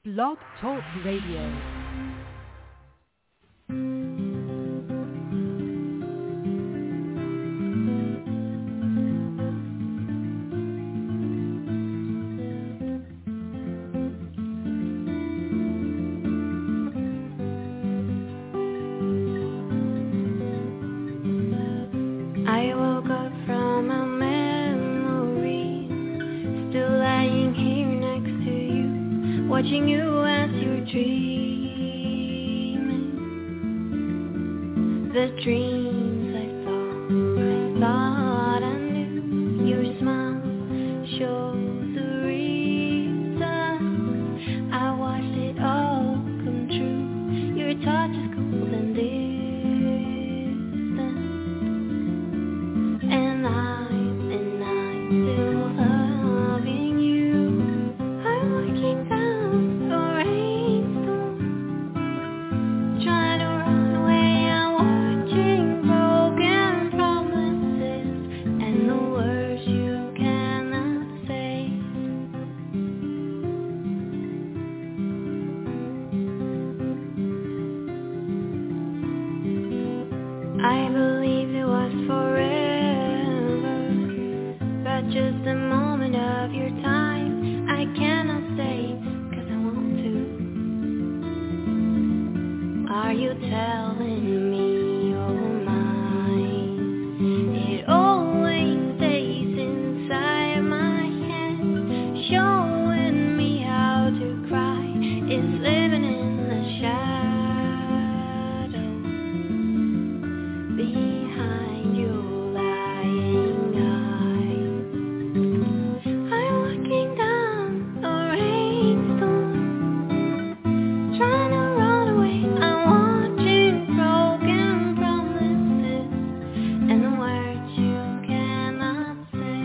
Blog Talk Radio. Watching you as you're dreaming, the dreams I thought I knew. Your smile shows the reason I watched it all come true. Your touch is cold and distant, and I'm still loving you. I'm looking down. I believe it was forever, but just a moment of your time. I cannot stay, 'cause I want to. Are you telling me you're mine? It always stays inside my head, showing me how to cry. It's living in the shadow. Behind your lying eyes, I'm looking down the rainstorm, trying to run away. I'm watching broken promises and the words you cannot say.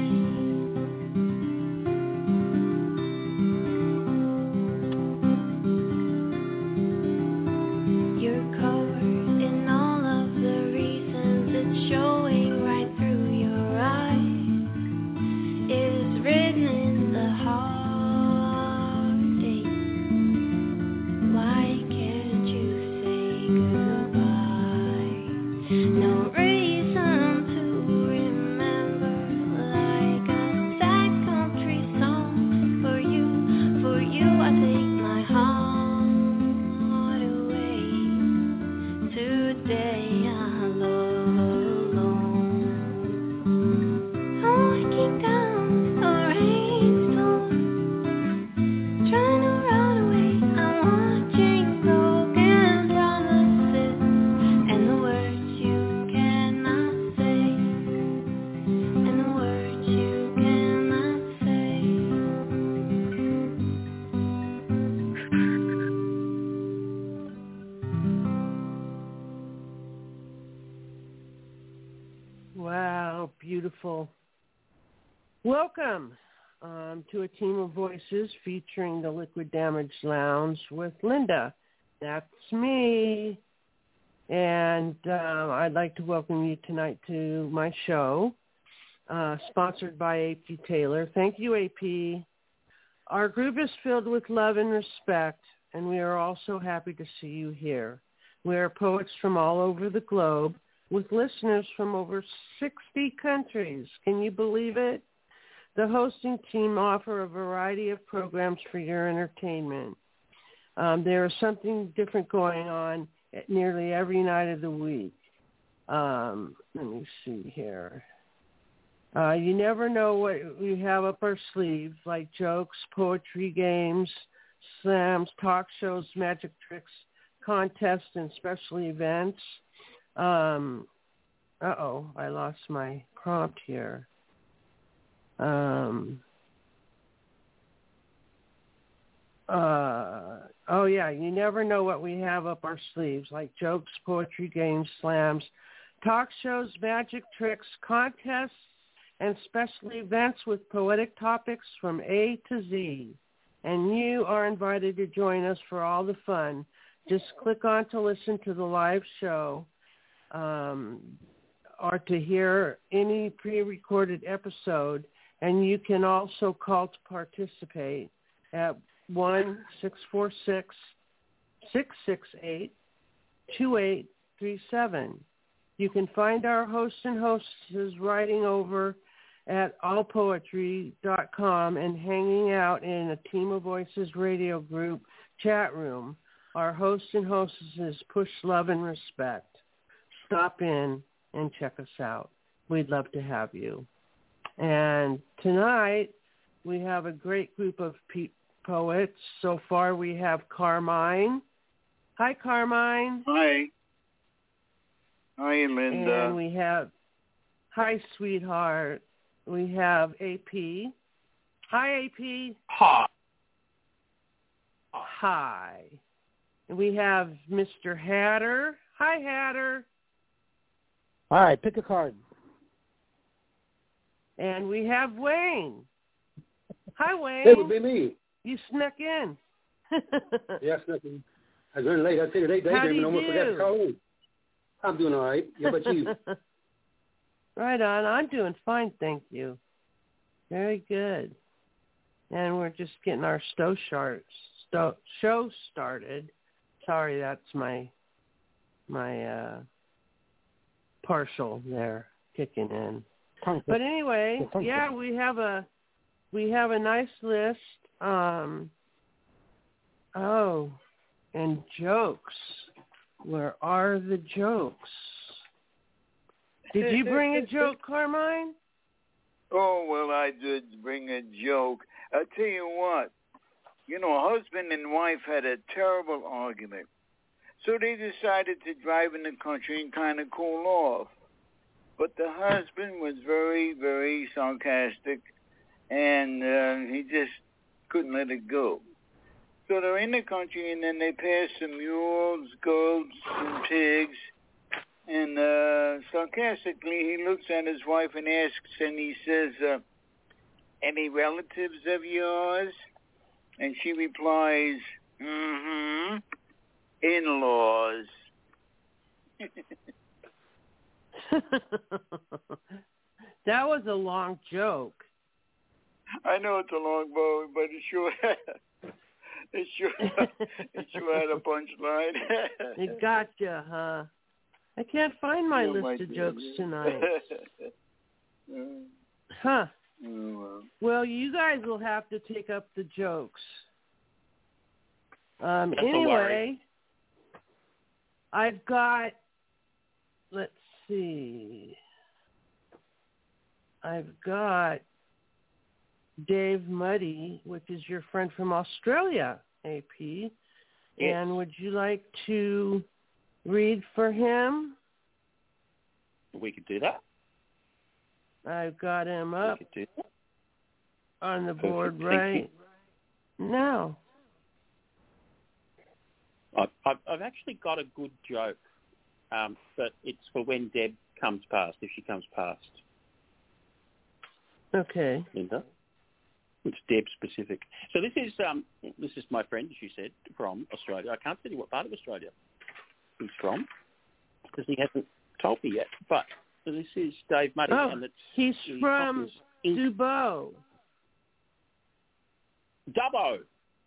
You're covered in all of the reasons, it's showing right through your eyes. It's written in the heartache. Why can't you say goodbye? No reason to remember, like a sad country song. For you I take my heart away. Today I'm alone. I'm looking down the rainstorm, trying to run away. I'm watching broken promises and the words you cannot say, and the words you cannot say. Wow, beautiful. Welcome to A Team of Voices featuring the Liquid Damage Lounge with Linda. That's me. And I'd like to welcome you tonight to my show, sponsored by AP Taylor. Thank you, AP. Our group is filled with love and respect, and we are all so happy to see you here. We are poets from all over the globe, with listeners from over 60 countries. Can you believe it? The hosting team offer a variety of programs for your entertainment. There is something different going on at nearly every night of the week. Let me see here. You never know what we have up our sleeves, like jokes, poetry, games, slams, talk shows, magic tricks, contests, and special events. I lost my prompt here. You never know what we have up our sleeves, like jokes, poetry, games, slams, talk shows, magic tricks, contests, and special events with poetic topics from A to Z. And you are invited to join us for all the fun. Just click on to listen to the live show, or to hear any pre-recorded episode, and you can also call to participate at 1-646-668-2837. You can find our hosts and hostesses writing over at allpoetry.com and hanging out in a Team of Voices radio group chat room. Our hosts and hostesses push love and respect. Stop in and check us out. We'd love to have you. And tonight we have a great group of poets. So far we have Carmine. Hi, Carmine. Hi. Hi, Linda. And we have, hi, sweetheart. We have AP. Hi, AP. Hi. Hi. And we have Mr. Hatter. Hi, Hatter. Hi, pick a card. And we have Wayne. Hi, Wayne. It would be me. You snuck in. Yeah, snuck in. I was running late. I figured 8 days and almost forgot to call in. I'm doing all right. How about you? Right on. I'm doing fine, thank you. Very good. And we're just getting our show started. Sorry, that's my partial there kicking in. But anyway, yeah, we have a nice list. And jokes. Where are the jokes? Did you bring a joke, Carmine? Oh, well, I did bring a joke. I'll tell you what. You know, a husband and wife had a terrible argument. So they decided to drive in the country and kind of cool off. But the husband was very, very sarcastic, and he just couldn't let it go. So they're in the country, and then they pass some mules, goats, and pigs. And sarcastically, he looks at his wife and asks, and he says, any relatives of yours? And she replies, in-laws. That was a long joke. I know it's a long bow, but it sure had a punchline. It got you, huh? I can't find my list of jokes tonight. Huh. Well, you guys will have to take up the jokes. Anyway, I've got, let's see. I've got Dave Muddy, which is your friend from Australia, AP. Yes. And would you like to read for him? We could do that. I've got him up on the board right now. I've actually got a good joke, but it's for when Deb comes past, if she comes past. Okay. Linda? It's Deb specific. So this is my friend, as you said, from Australia. I can't tell you what part of Australia he's from because he hasn't told me yet. But so this is Dave Muddy. Oh, and he's from Dubbo. Dubbo.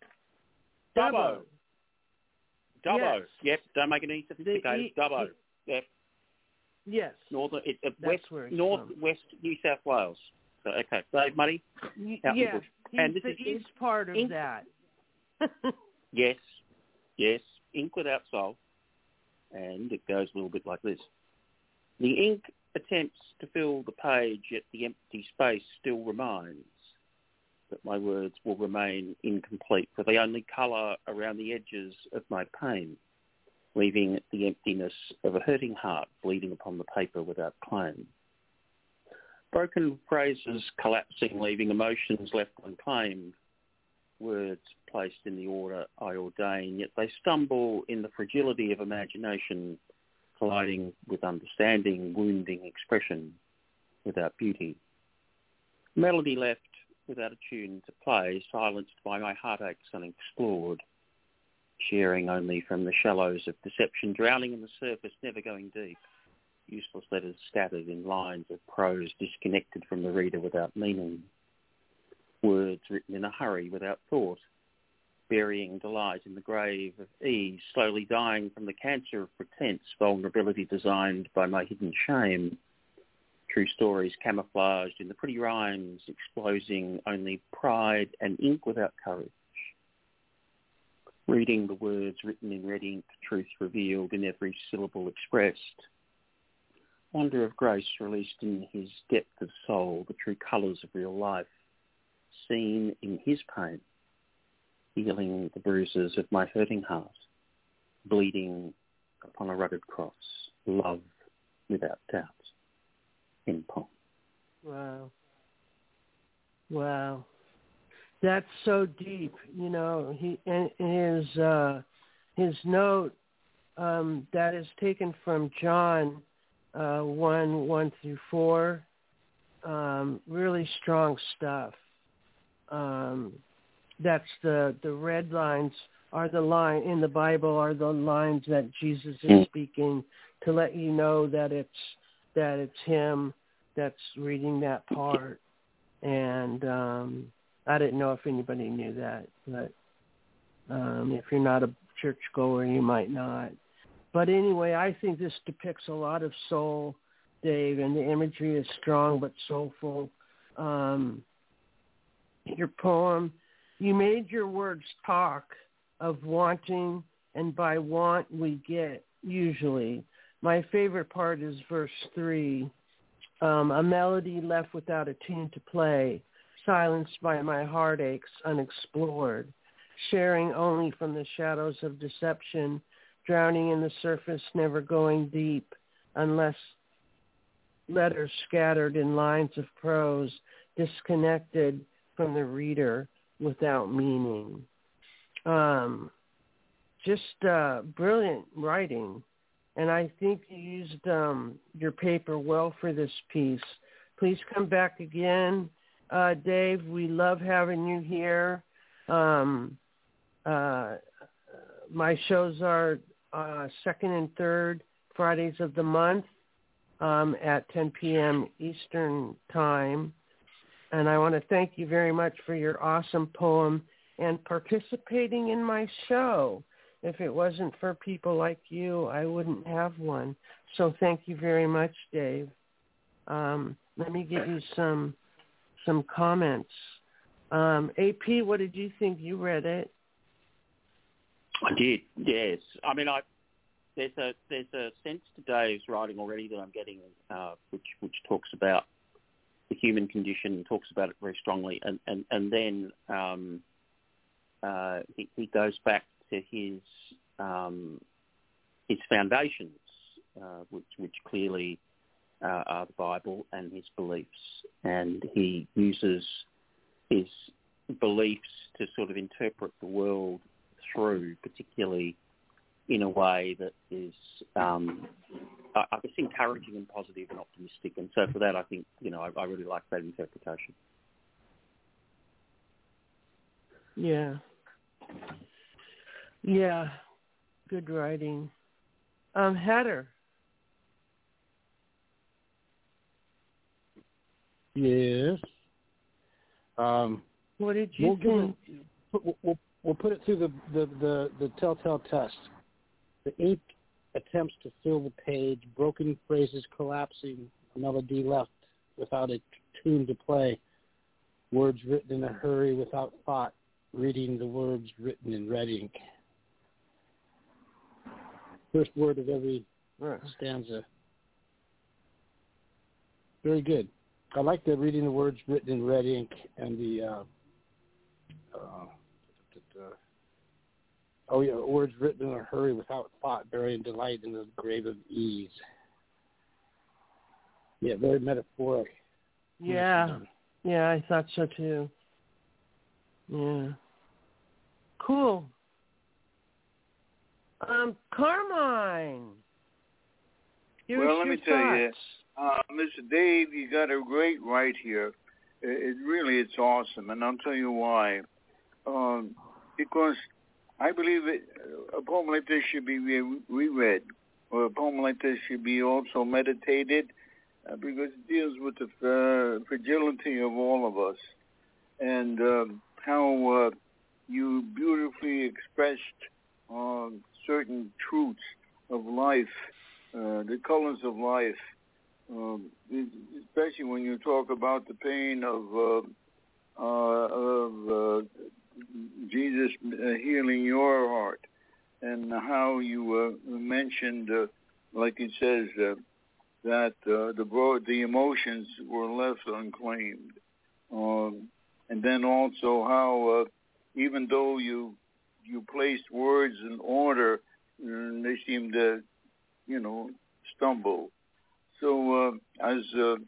Yes. Yep. Don't make it any sophisticated. Dubbo. Yep. Yes. Northwest New South Wales. So, okay, Dave Muddy. Yeah, he's the east part of that. Yes, ink without soul. And it goes a little bit like this. The ink attempts to fill the page, yet the empty space still remains. But my words will remain incomplete, for they only colour around the edges of my pain, leaving the emptiness of a hurting heart bleeding upon the paper without claim. Broken phrases collapsing, leaving emotions left unclaimed. Words placed in the order I ordain, yet they stumble in the fragility of imagination, colliding with understanding, wounding expression without beauty. Melody left without a tune to play, silenced by my heartaches unexplored, sharing only from the shallows of deception, drowning in the surface, never going deep. Useless letters scattered in lines of prose disconnected from the reader without meaning. Words written in a hurry without thought. burying delight in the grave of ease, slowly dying from the cancer of pretense, vulnerability designed by my hidden shame. True stories camouflaged in the pretty rhymes, exposing only pride and ink without courage. Reading the words written in red ink, truth revealed in every syllable expressed. Wonder of grace released in his depth of soul, the true colours of real life, seen in his pain, healing the bruises of my hurting heart, bleeding upon a rugged cross, love without doubt. In poem. Wow. Wow. That's so deep. You know, his note that is taken from John 1:1-4. Really strong stuff. That's the red lines are the line in the Bible are the lines that Jesus is speaking to let you know that it's him that's reading that part. And I didn't know if anybody knew that, but if you're not a churchgoer, you might not. But anyway, I think this depicts a lot of soul, Dave, and the imagery is strong but soulful. Your poem, you made your words talk of wanting, and by want we get, usually. My favorite part is verse 3, a melody left without a tune to play, silenced by my heartaches unexplored, sharing only from the shadows of deception, drowning in the surface, never going deep, unless letters scattered in lines of prose, disconnected from the reader without meaning. Just brilliant writing. And I think you used your paper well for this piece. Please come back again, Dave. We love having you here. My shows are second and third Fridays of the month at 10 p.m. Eastern Time. And I want to thank you very much for your awesome poem and participating in my show. If it wasn't for people like you, I wouldn't have one. So thank you very much, Dave. Let me give you some comments. AP, what did you think? You read it. I did, yes. I mean, there's a sense to Dave's writing already that I'm getting, which talks about the human condition, talks about it very strongly, and then he goes back to his foundations, which clearly are the Bible and his beliefs, and he uses his beliefs to sort of interpret the world through, particularly in a way that is, I guess, encouraging and positive and optimistic. And so for that, I think, I really like that interpretation. Yeah. Yeah. Good writing. Heather. Yes. What did you think? We'll put it through the telltale test. The ink attempts to fill the page, broken phrases collapsing, melody left without a tune to play, words written in a hurry without thought, reading the words written in red ink. First word of every stanza. Very good. I like the reading the words written in red ink and the words written in a hurry without thought, burying delight in the grave of ease. Yeah, very metaphoric. Yeah, I thought so too. Yeah. Cool. Carmine. Let me tell you, Mr. Dave, you got a great write here. It's awesome, and I'll tell you why. Because I believe a poem like this should be reread, or a poem like this should be also meditated, because it deals with the fragility of all of us, and how you beautifully expressed certain truths of life, the colors of life, especially when you talk about the pain of Jesus healing your heart, and how you mentioned, like it says, that the emotions were left unclaimed, and then also how even though you placed words in order, they seemed to, stumble. So as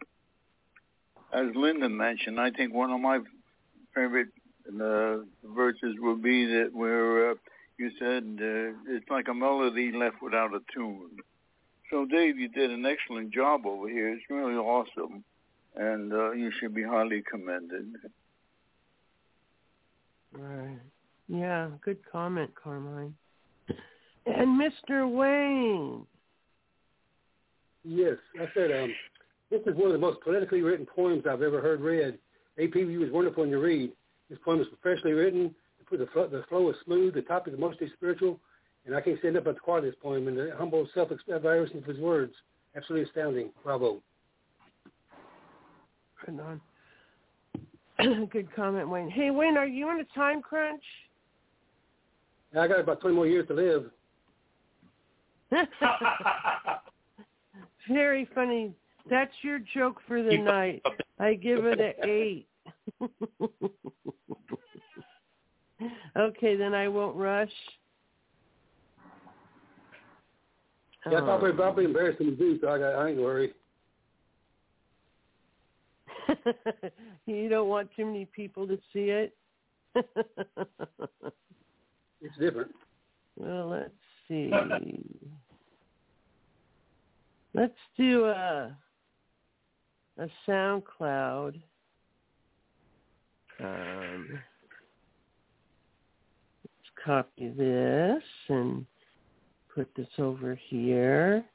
Linda mentioned, I think one of my favorite verses would be that where you said it's like a melody left without a tune. So Dave, you did an excellent job over here. It's really awesome, and you should be highly commended. Right. Yeah, good comment, Carmine. And Mr. Wayne. Yes, I said this is one of the most politically written poems I've ever heard read. APU was wonderful in your read. This poem is professionally written. The flow is smooth. The topic is mostly spiritual. And I can't say enough about the quality of this poem and the humble self-evaluation of his words. Absolutely astounding. Bravo. Right on. Good comment, Wayne. Hey, Wayne, are you on a time crunch? I got about 20 more years to live. Very funny. That's your joke for the night. I give it an 8. Okay, then I won't rush. Yeah, it's probably embarrassing to do, so I ain't worried. You don't want too many people to see it? It's different. Well, let's see. Let's do a SoundCloud. Let's copy this and put this over here.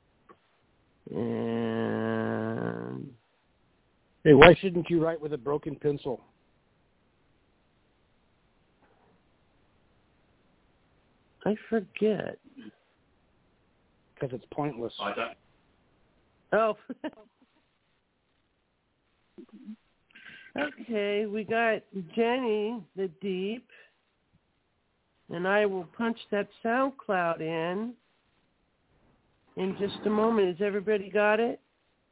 And hey, why shouldn't you write with a broken pencil? I forget. Because it's pointless. I don't. Oh. Okay, we got Jenny, the Deep, and I will punch that SoundCloud in just a moment. Has everybody got it?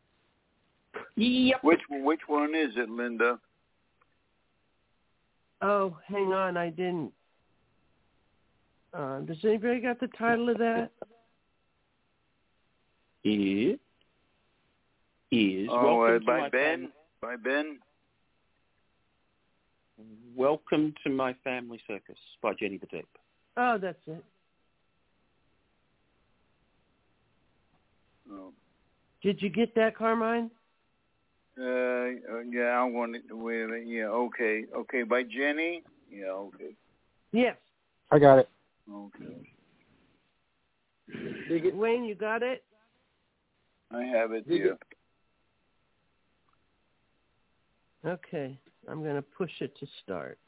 Yep. Which one is it, Linda? Oh, hang on, I didn't. Does anybody got the title of that? It is Welcome by to Ben. By Ben. Welcome to My Family Circus by Jenny the Deep. Oh, that's it. Oh. Did you get that, Carmine? Yeah, I wanted to wear it. Yeah, okay. Okay, by Jenny? Yeah, okay. Yes. I got it. Okay. Wayne, you got it? I have it here. Okay. I'm going to push it to start.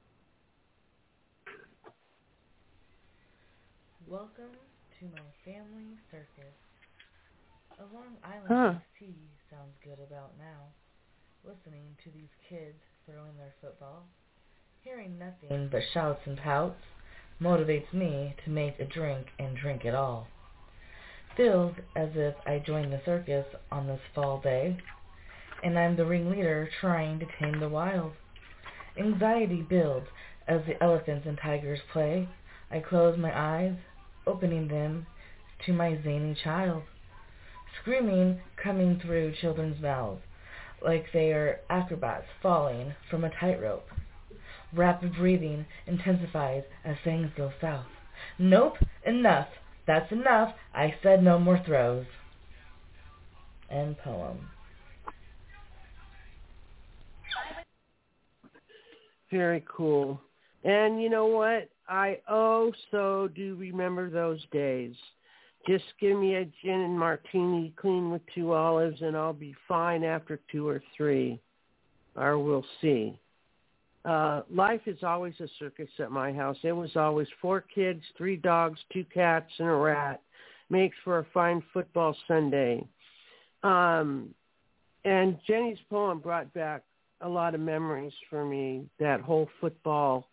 Welcome to My Family Circus. A Long Island tea sounds good about now. Listening to these kids throwing their football, hearing nothing but shouts and pouts, motivates me to make a drink and drink it all. Feels as if I joined the circus on this fall day, and I'm the ringleader trying to tame the wild. Anxiety builds as the elephants and tigers play. I close my eyes, opening them to my zany child. Screaming coming through children's mouths, like they are acrobats falling from a tightrope. Rapid breathing intensifies as things go south. Nope, enough. That's enough. I said no more throws. End poem. Very cool. And you know what? I so do remember those days. Just give me a gin and martini clean with 2 olives and I'll be fine after 2 or 3. Or we'll see. life is always a circus at my house. It was always 4 kids, 3 dogs, 2 cats, and a rat. Makes for a fine football Sunday. And Jenny's poem brought back a lot of memories for me, that whole football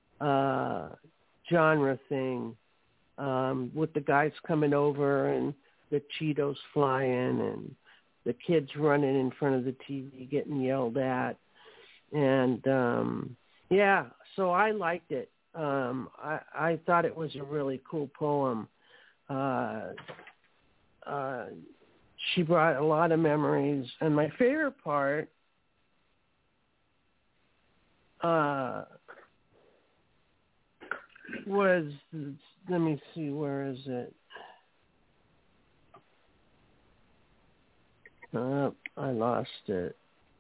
genre thing, with the guys coming over and the Cheetos flying and the kids running in front of the TV getting yelled at. And, so I liked it. I thought it was a really cool poem. She brought a lot of memories. And my favorite part was, let me see, where is it? I lost it.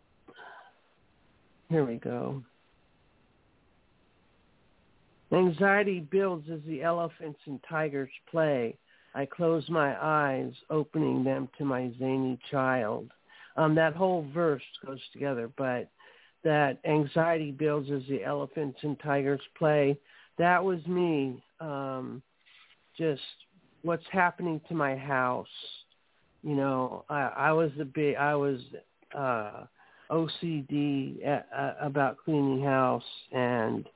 Here we go. Anxiety builds as the elephants and tigers play. I close my eyes, opening them to my zany child. That whole verse goes together, but that anxiety builds as the elephants and tigers play. That was me. Just what's happening to my house. You know, I was OCD about cleaning house, and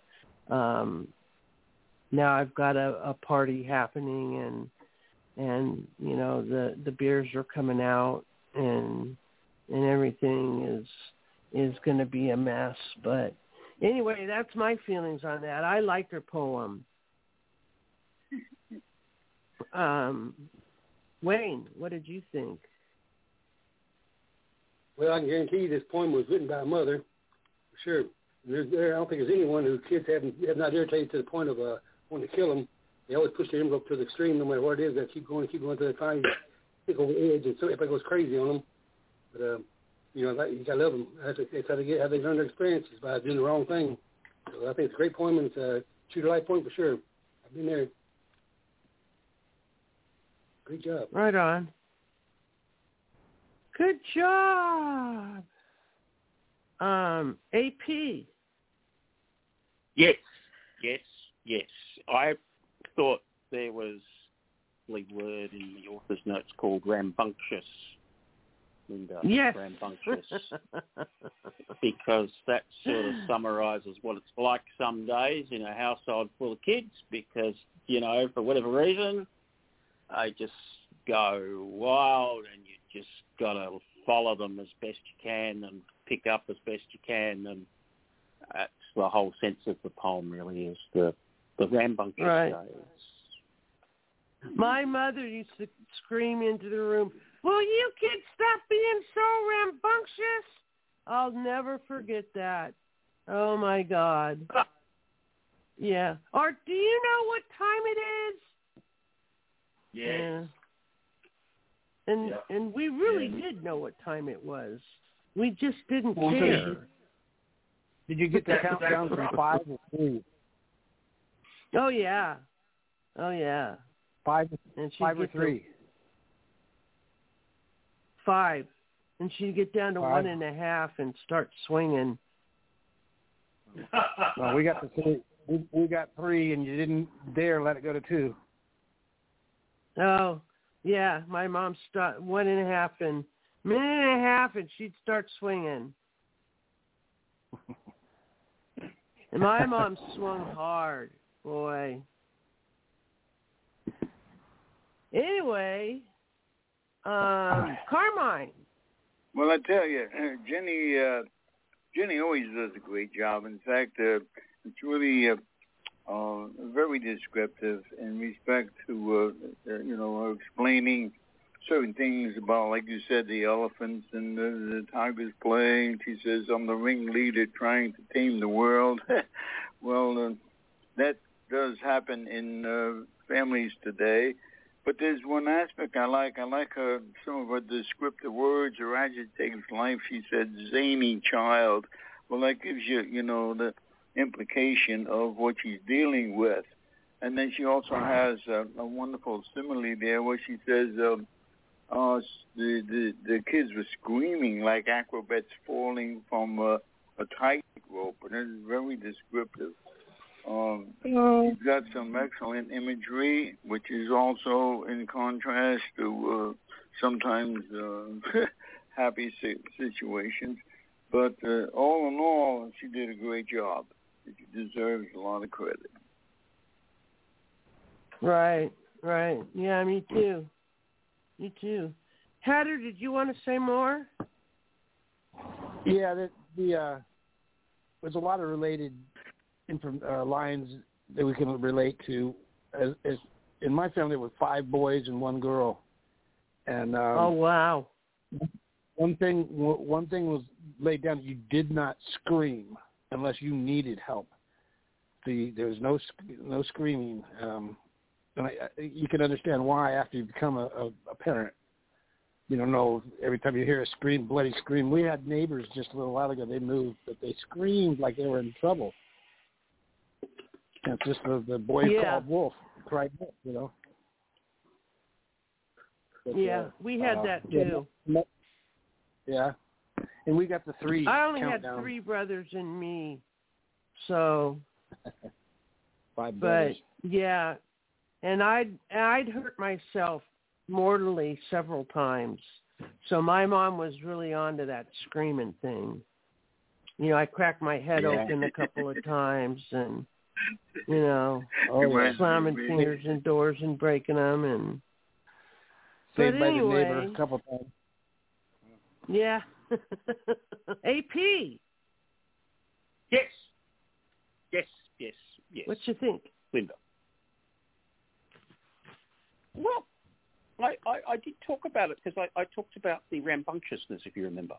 now I've got a party happening, and you know the beers are coming out, and everything is going to be a mess. But anyway, that's my feelings on that. I liked her poem. Wayne, what did you think? Well, I can guarantee you this poem was written by a mother, for sure. I don't think there's anyone whose kids have not irritated to the point of wanting to kill them. They always push their envelope to the extreme, no matter what it is. They keep going to the time, pick over the edge, and so everybody goes crazy on them. But you know, you gotta love them. That's how they learn their experiences, by doing the wrong thing. So I think it's a great poem, and it's a true to life poem for sure. I've been there. Great job. Right on. Good job. AP. Yes. I thought there was a word in the author's notes called rambunctious, Linda. Yes. Rambunctious. Because that sort of summarizes what it's like some days in a household full of kids, because, you know, for whatever reason, they just go wild, and you just got to follow them as best you can and pick up as best you can, and that's the whole sense of the poem, really, is the rambunctious days. My mother used to scream into the room, "Will you kids stop being so rambunctious?" I'll never forget that. Oh, my God. Yeah. Or do you know what time it is? Yes. Yeah. And we really did know what time it was. We just didn't care. Did you get the countdown from 5 or 3? Oh, yeah. 5 or 3? 5. And she'd get down to 5. 1.5 and start swinging. Well, we got the 3. We got 3, and you didn't dare let it go to 2. Oh, yeah. My mom started 1.5 and minute and a half, and she'd start swinging. And my mom swung hard, boy. Anyway, Carmine. Well, I tell you, Jenny always does a great job. In fact, it's really very descriptive in respect to, her explaining certain things about, like you said, the elephants and the tigers playing. She says, "I'm the ringleader trying to tame the world." Well, that does happen in families today. But there's one aspect I like. I like some of her descriptive words or adjectives. Like she said, "zany child." Well, that gives you, the implication of what she's dealing with. And then she also has a wonderful simile there where she says the kids were screaming like acrobats falling from a tightrope. rope, and it's very descriptive. He's got some excellent imagery, which is also in contrast to sometimes happy situations. But all in all, she did a great job. She deserves a lot of credit. Right. Yeah, me too. Hatter, did you want to say more? Yeah, there's a lot of related lines that we can relate to. As in my family, there were 5 boys and 1 girl, and oh wow. One thing was laid down: you did not scream unless you needed help. There was no screaming, and you can understand why after you become a parent. You don't know, every time you hear a bloody scream. We had neighbors just a little while ago. They moved, but they screamed like they were in trouble. And it's just the boy called Wolf cried wolf, you know. But, we had that too. Yeah, and we got the 3. I only had countdown. 3 brothers and me, so. 5 brothers. But yeah, and I'd hurt myself mortally several times. So my mom was really onto that screaming thing. You know, I cracked my head open a couple of times, and slamming fingers in doors and breaking them, and saved by the neighbor a couple times. Yeah. AP. Yes. What you think, Linda? Well, I did talk about it because I talked about the rambunctiousness, if you remember.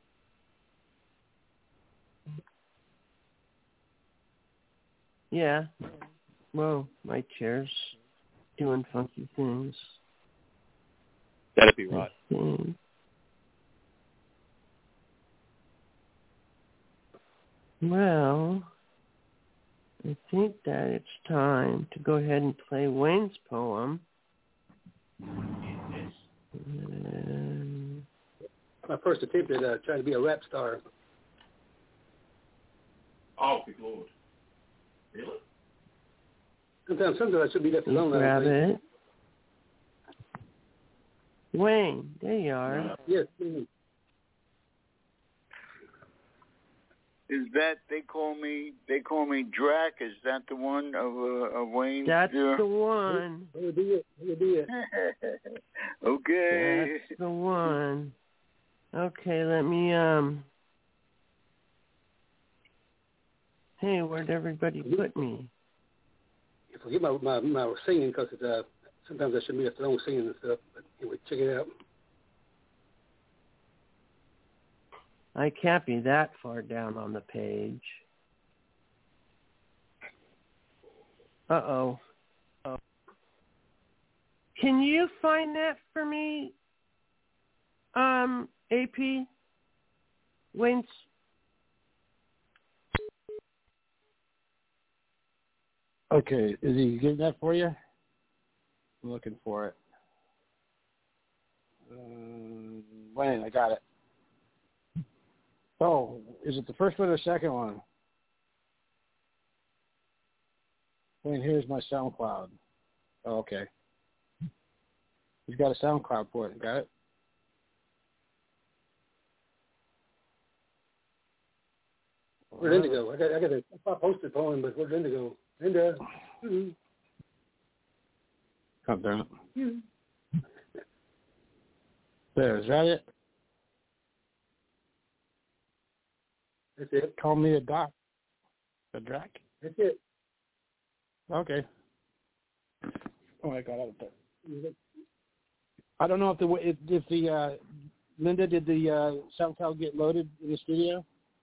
Yeah. Well, my chair's doing funky things. That'd be right. Well, I think that it's time to go ahead and play Wayne's poem. My first attempt at trying to be a rap star. Oh, good Lord. Really? Sometimes I should be left alone. Grab it. Wayne, there you are. Yes. Is that they call me Drac? Is that the one of Wayne? That's the one. It'll be it. Okay. That's the one. Okay, let me Hey, where'd everybody put me? Forget my singing because sometimes I shouldn't be left alone singing and stuff. But anyway, check it out. I can't be that far down on the page. Uh-oh. Can you find that for me, AP? Wayne's? Okay, is he getting that for you? I'm looking for it. Wayne, I got it. Oh, is it the first one or the second one? Wayne, here's my SoundCloud. Oh, okay. He's got a SoundCloud for it. Got it? Where'd Linda go? I got a posted poem, but where'd Linda go? Linda. Mm-hmm. Come down. There, is that it? That's it. Call me a doc. A Drac? That's it. Okay. Oh, I got out of there. I don't know if the Linda, did the SoundCloud get loaded in the studio?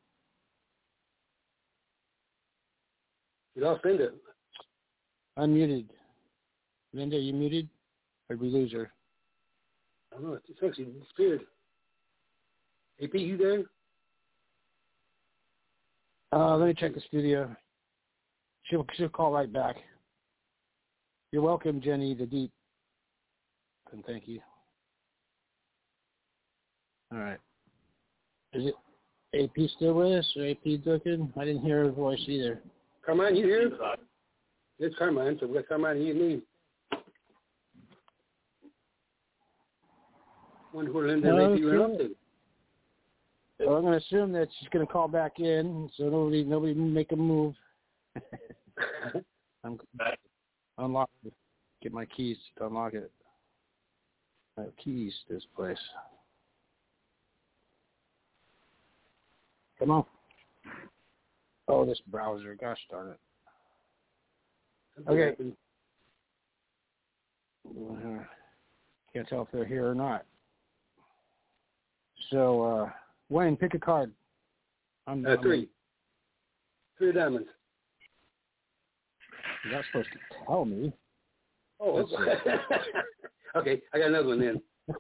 You lost Linda. Unmuted. Linda, are you muted? Or did we lose her? I don't know. It's actually disappeared. AP, you there? Let me check the studio. She'll call right back. You're welcome, Jenny the Deep. And thank you. All right. Is it AP still with us, or AP looking? I didn't hear her voice either. Carmine, you here? It's Carmine, so we got Carmine and you and me. Wonder where Linda and AP ran up to. Well, I'm going to assume that she's going to call back in, so nobody make a move. I'm unlock it. Get my keys to unlock it. I have keys to this place. Come on. Oh, this browser. Gosh darn it. Okay. Can't tell if they're here or not. So, Wayne, pick a card. I'm 3. 3 diamonds. You're not supposed to tell me. Oh, okay. I got another one then.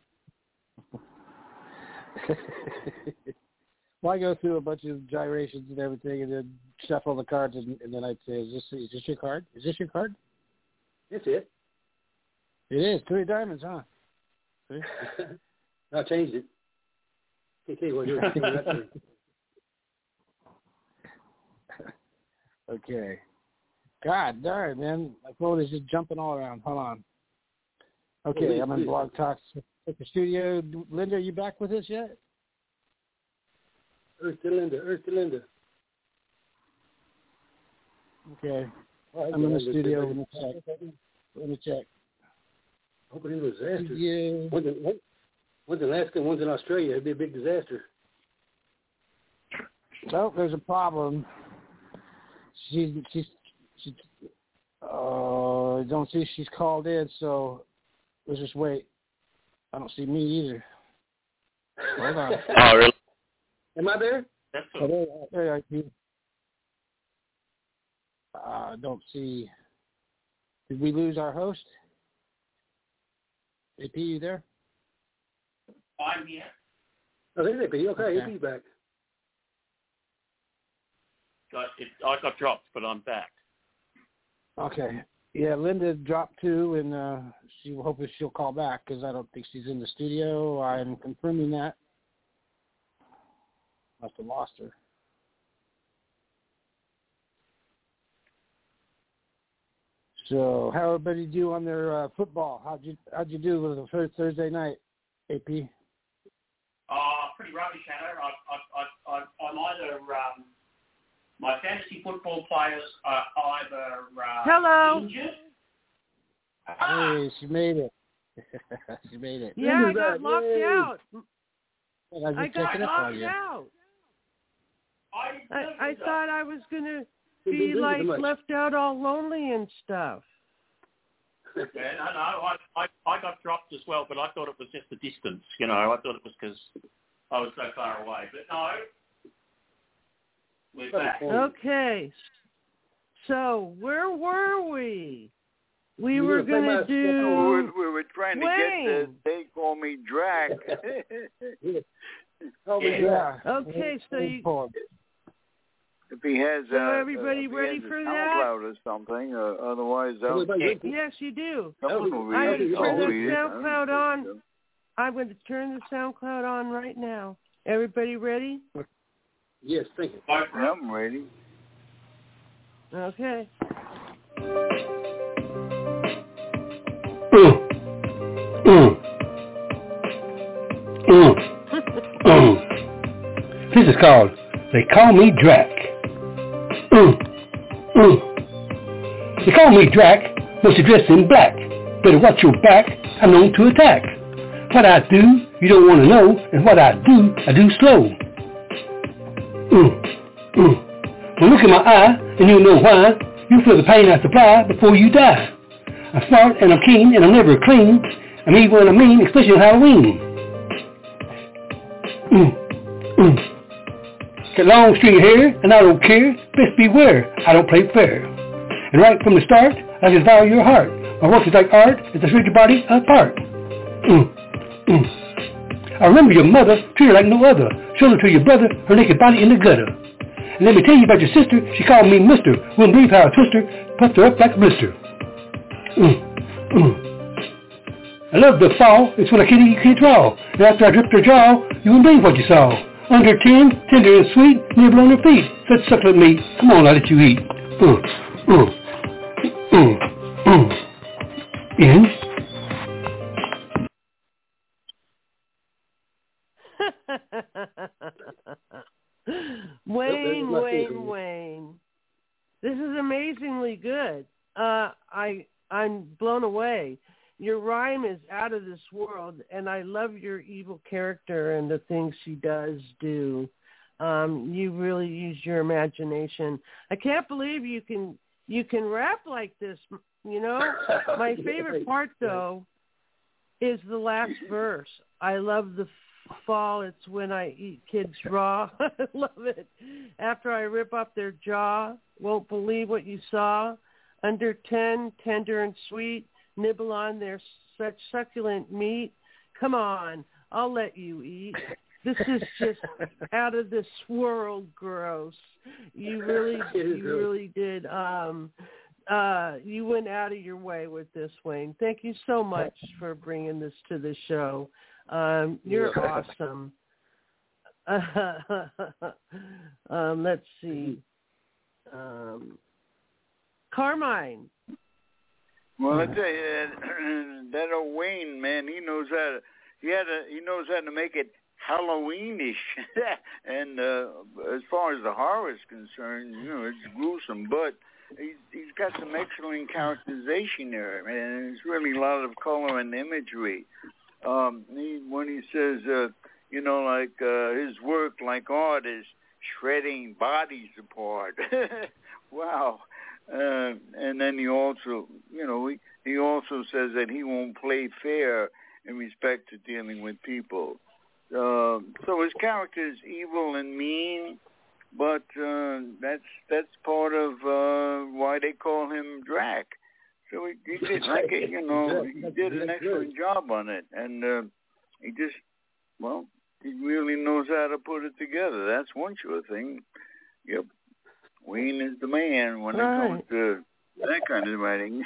Well, I go through a bunch of gyrations and everything, and then shuffle the cards, and then I'd say, "Is this your card? Is this your card?" That's it. It is 3 diamonds, huh? See? I changed it. Can't tell you what you're doing. Okay. God darn, man. My phone is just jumping all around. Hold on. Okay, I'm in Blog Talk at the studio. Linda, are you back with us yet? Earth to Linda. Okay. I'm in the studio. Let me check. Hoping it was a disaster. Yeah. One's in Alaska and one's in Australia. It'd be a big disaster. Oh, there's a problem. I don't see she's called in, so let's just wait. I don't see me either. Hold on. Oh, really? Am I there? There I see. Don't see. Did we lose our host? AP, you there? I'm here. Oh, there's AP. Okay, AP's back. I got dropped, but I'm back. Okay. Yeah, Linda dropped too, and hopefully she'll call back because I don't think she's in the studio. I'm confirming that. Must have lost her. So, how everybody do on their football? How'd you do with the first Thursday night, AP? Pretty rubbish, Hannah. I'm either my fantasy football players are either Hello. injured. Hey, she made it. She made it. Yeah, I got locked out. I got locked out. I thought I was going to be like left out all lonely and stuff. Yeah, no, I got dropped as well, but I thought it was just the distance. I thought it was because I was so far away. But no, we're back. Okay. So where were we? We were going to do... We were trying to get the They Call Me Drac. Yeah. Okay, so you... If he has everybody ready for that? SoundCloud or something, otherwise yes, you do. Someone will I'm read going to it. turn the SoundCloud on. I'm going to turn the SoundCloud on right now. Everybody ready? Yes, thank you. I'm ready. Okay. This is called They Call Me Drac. They call me Drac, mostly dressed in black. Better watch your back, I'm known to attack. What I do, you don't want to know, and what I do slow. Well, look in my eye, and you'll know why. You feel the pain I supply before you die. I'm smart, and I'm keen, and I'm never clean. I'm evil and I'm mean, especially on Halloween. Got long string of hair, and I don't care. Best beware, I don't play fair. And right from the start, I devour your heart. My work is like art, as I shred your body apart. I remember your mother, treat her like no other. Shoulder to your brother, her naked body in the gutter. And let me tell you about your sister, she called me mister. Wouldn't believe how I twist her, puffed her up like a blister. I love the fall, it's when a kitty you can't draw. And after I dripped her jaw, you wouldn't believe what you saw. Under 10, tender and sweet, nibble on her feet. Fat suckling meat. Come on, I let you eat. In. Wayne. This is amazingly good. I'm blown away. Your rhyme is out of this world, and I love your evil character and the things she does do. You really use your imagination. I can't believe you can rap like this. You know, my favorite part though is the last verse. I love the fall. It's when I eat kids raw. I love it. After I rip up their jaw, won't believe what you saw. Under 10, tender and sweet, nibble on their such succulent meat. Come on, I'll let you eat. This is just out of this world gross. You really did. You went out of your way with this, Wayne. Thank you so much for bringing this to the show. You're awesome. Let's see. Carmine. Well, I tell you, that old Wayne, man, he knows how to make it Halloweenish. And as far as the horror is concerned, you know, it's gruesome, but he's got some excellent characterization there, man. There's really a lot of color and imagery. When he says, you know, like his work, like art, is shredding bodies apart. Wow. And then he also, you know, he also says that he won't play fair in respect to dealing with people. So his character is evil and mean, but that's part of why they call him Drac. So he did like it, you know, he did an excellent job on it, and he really knows how to put it together. That's one sure thing. Yep. Wayne is the man when it comes to that kind of writing.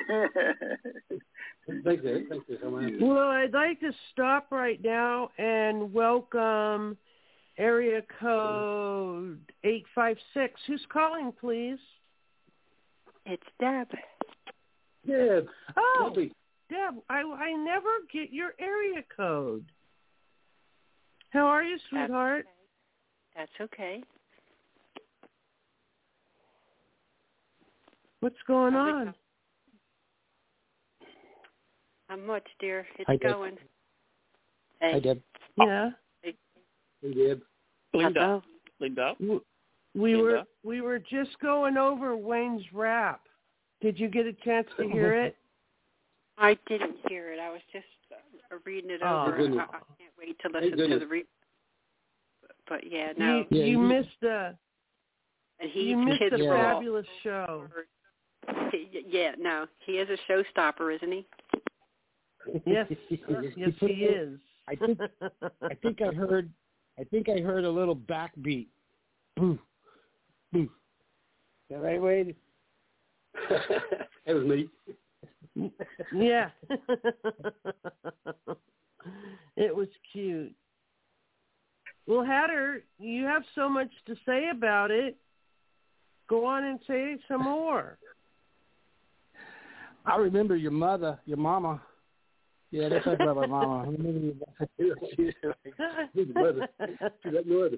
Thank you so much. Well, I'd like to stop right now and welcome area code 856. Who's calling, please? It's Deb. Deb. Oh, Lovely. Deb, I never get your area code. How are you, sweetheart? That's okay. What's going on? Not much, dear. It's Hi, going. Hey. Hi, Deb. Yeah. Hey, Deb. Linda. We were just going over Wayne's rap. Did you get a chance to hear it? I didn't hear it. I was just reading it over. I can't wait to listen to the replay. But yeah, no. You missed a fabulous show. Yeah, no. He is a showstopper, isn't he? Yes, yes, he is. I think I heard a little backbeat. Boom, boom. Is that right, Wade? That was me. Yeah. It was cute. Well, Hatter, you have so much to say about it. Go on and say some more. I remember your mama. Yeah, that's right about my mama. I remember your mother. She's that mother.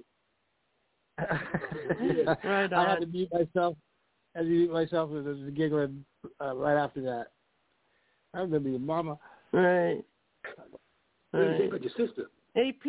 Right on. I had to mute myself with a giggling right after that. I remember your mama. Right. What do you think about your sister? AP.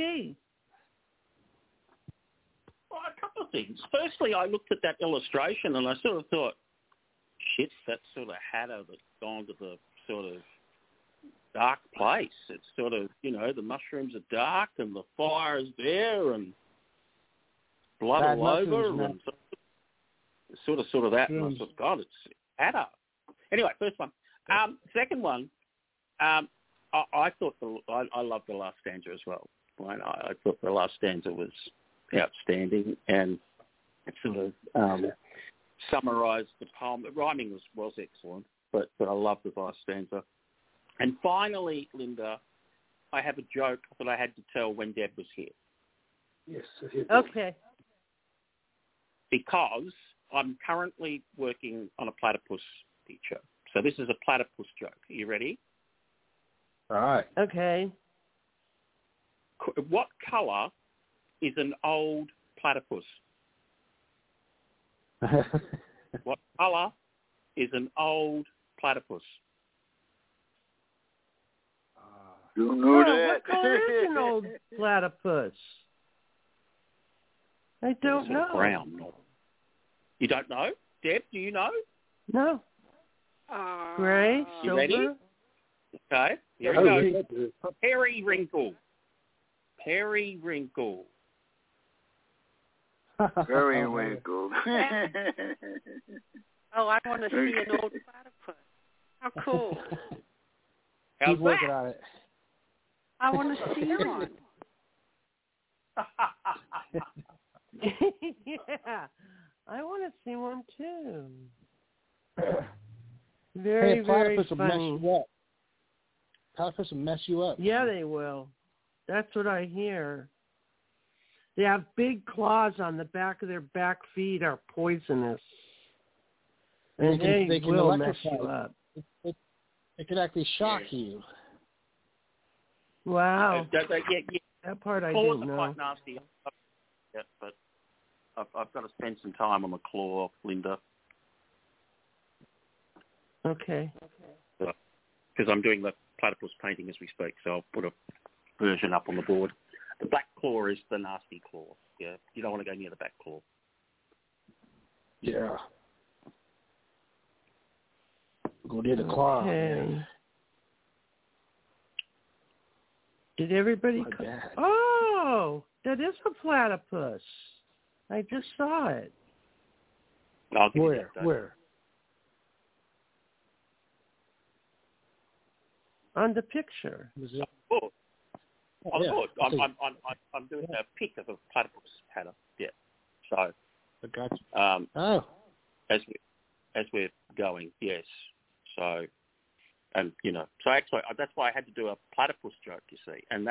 Well, a couple of things. Firstly, I looked at that illustration and I sort of thought, shit, that sort of Hatter that's gone to the sort of dark place. It's sort of, you know, the mushrooms are dark and the fire is there and blood all over and sort of that. And I thought, God, it's Hatter. Anyway, first one. Second one, I thought I loved the last stanza as well. Right? I thought the last stanza was outstanding and it sort of summarised the poem. The rhyming was excellent, but I loved the last stanza. And finally, Linda, I have a joke that I had to tell when Deb was here. Yes. Okay. Because I'm currently working on a platypus picture. So this is a platypus joke. Are you ready? All right. Okay. What colour is an old platypus? What colour is an old platypus? You know that. What color is an old platypus? I don't know. Brown. You don't know? Deb, do you know? No. Gray, you silver. Ready? Okay. Here we go. Periwinkle. Periwinkle. Periwinkle. Oh, I want to see an old platypus. How cool. How's Keep working that? on it. I want to see one. Yeah. I want to see one too. Very, very platypus funny. will mess you up. Platypus will mess you up. Yeah, they will. That's what I hear. They have big claws on the back of their back feet are poisonous. And they can will mess electrify you up. It could actually shock you. Wow. Yeah. That part I Claws didn't are know. quite nasty. Yeah, but I've got to spend some time on the claw, Linda. Okay. Because I'm doing the platypus painting as we speak, so I'll put a version up on the board. The back claw is the nasty claw. Yeah, you don't want to go near the back claw. Yeah. Go near the claw. Okay. Did everybody? Bad. Oh, that is a platypus. I just saw it. I'll give you Where? that, Where? On the picture. Oh, yeah. good. I'm doing a pic of a platypus pattern. Yeah. So. I got you. As we're going, yes. So, and so actually that's why I had to do a platypus joke. You see, and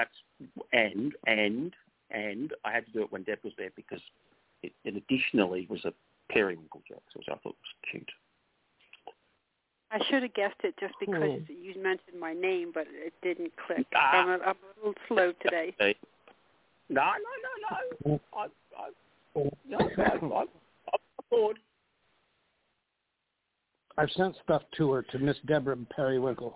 I had to do it when Deb was there because it additionally was a periwinkle joke, which I thought was cute. I should have guessed it just because you mentioned my name, but it didn't click. I'm a little slow today. No. I'm bored. I've sent stuff to her, to Miss Deborah Periwinkle.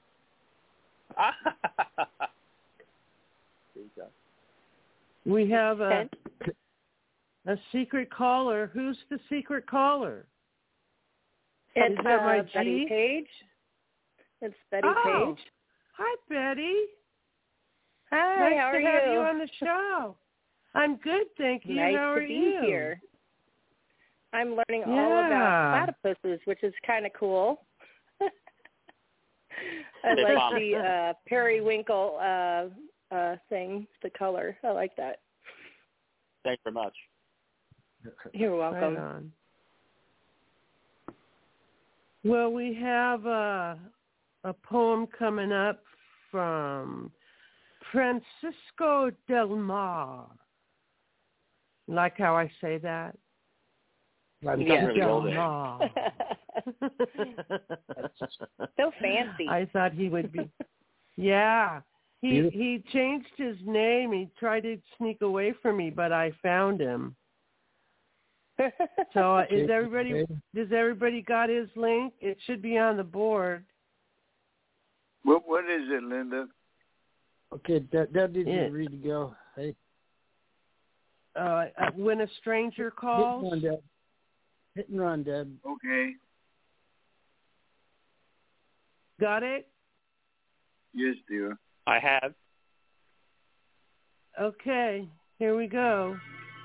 There you go. We have a secret caller. Who's the secret caller? It's Betty Page. It's Betty Page. Hi, Betty. Hi, nice how are to have you on the show. I'm good, thank you. Nice how are to be you? here. I'm learning all about platypuses, which is kind of cool. I like the periwinkle thing, the color. I like that. Thanks very much. You're welcome. Right on. Well, we have a poem coming up from Francisco Del Mar. Like how I say that? Yeah. Del Mar. So fancy. I thought he would be. Yeah. He changed his name. He tried to sneak away from me, but I found him. So does everybody got his link? It should be on the board. What is it, Linda? Okay, Deb needs to read to go. Hey. When a stranger calls. Hit and run, Deb. Okay. Got it? Yes, dear. I have. Okay, here we go.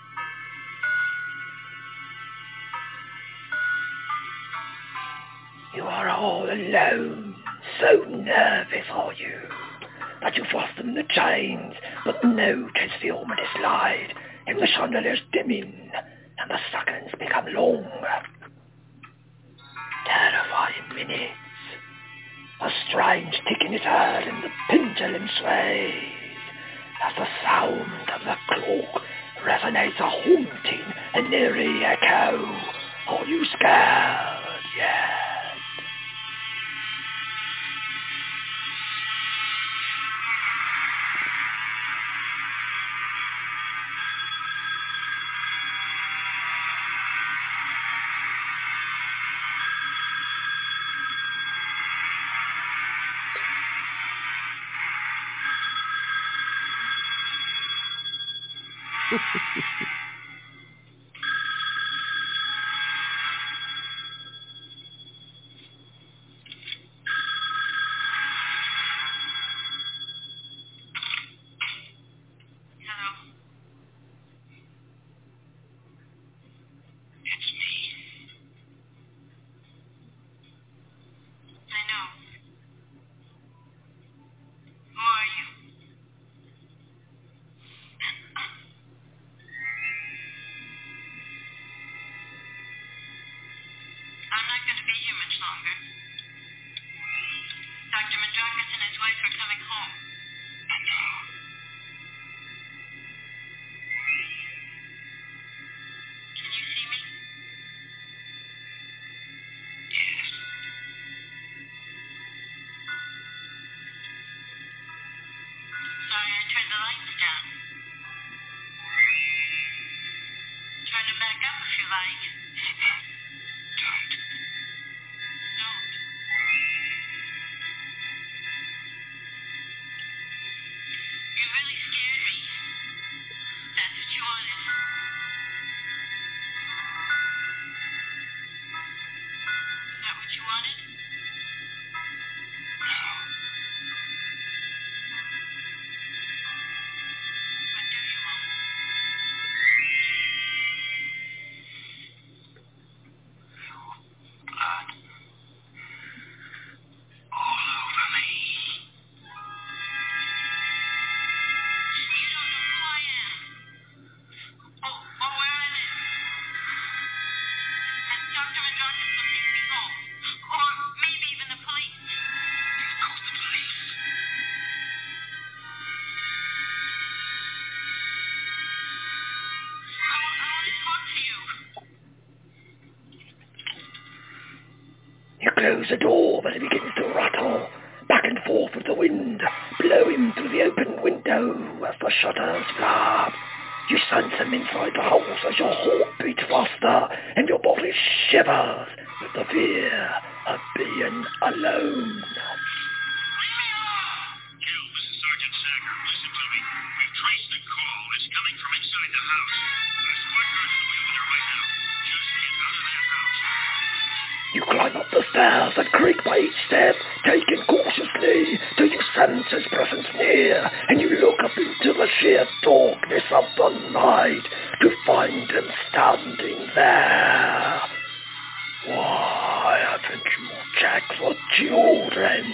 You are all alone, so nervous are you, that you fasten the chains, but notice the ominous light in the chandeliers dimming, and the seconds become long. Terrifying minutes. A strange ticking is heard, and the pendulum sways, as the sound of the clock resonates a haunting and eerie echo. Are you scared yet? You close the door, but it begins to rattle back and forth with the wind, blowing through the open window as the shutters flap. You sense them inside the house as your heart beats faster and your body shivers with the fear of being alone. You climb up the stairs and creak by each step, taking cautiously till you sense his presence near, and you look up into the sheer darkness of the night to find him standing there. Why haven't you checked the children?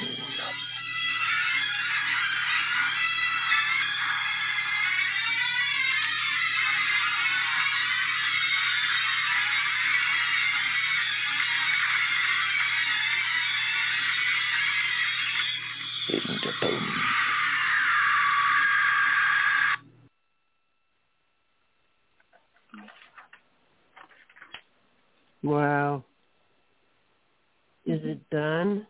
Wow. Is it done?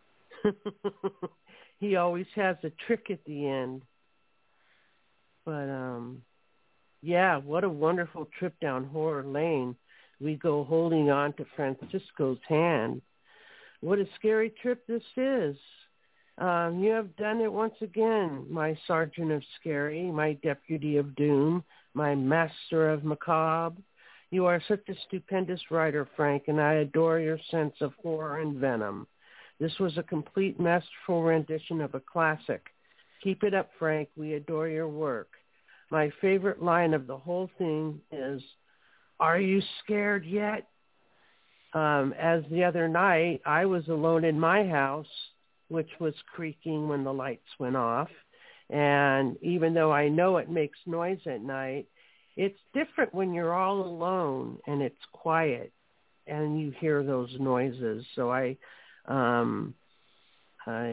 He always has a trick at the end. But, yeah, what a wonderful trip down Horror Lane. We go holding on to Francisco's hand. What a scary trip this is. You have done it once again, my Sergeant of Scary, my Deputy of Doom, my Master of Macabre. You are such a stupendous writer, Frank, and I adore your sense of horror and venom. This was a complete masterful rendition of a classic. Keep it up, Frank. We adore your work. My favorite line of the whole thing is, "Are you scared yet?" As the other night, I was alone in my house, which was creaking when the lights went off. And even though I know it makes noise at night, it's different when you're all alone and it's quiet and you hear those noises. So I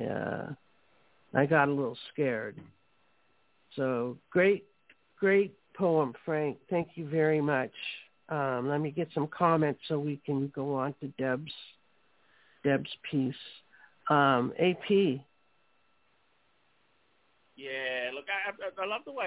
got a little scared. So great poem, Frank. Thank you very much. Let me get some comments so we can go on to Deb's piece. AP. Yeah, look, I love the way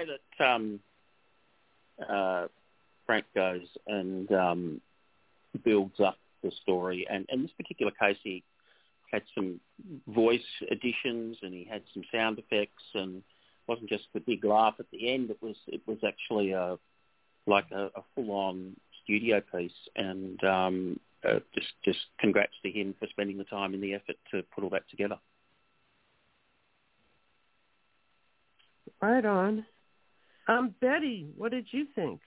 that Frank goes and builds up the story. And in this particular case, he had some voice additions and he had some sound effects, and it wasn't just the big laugh at the end. It was actually a full-on studio piece, and just congrats to him for spending the time and the effort to put all that together. Right on. Betty, what did you think?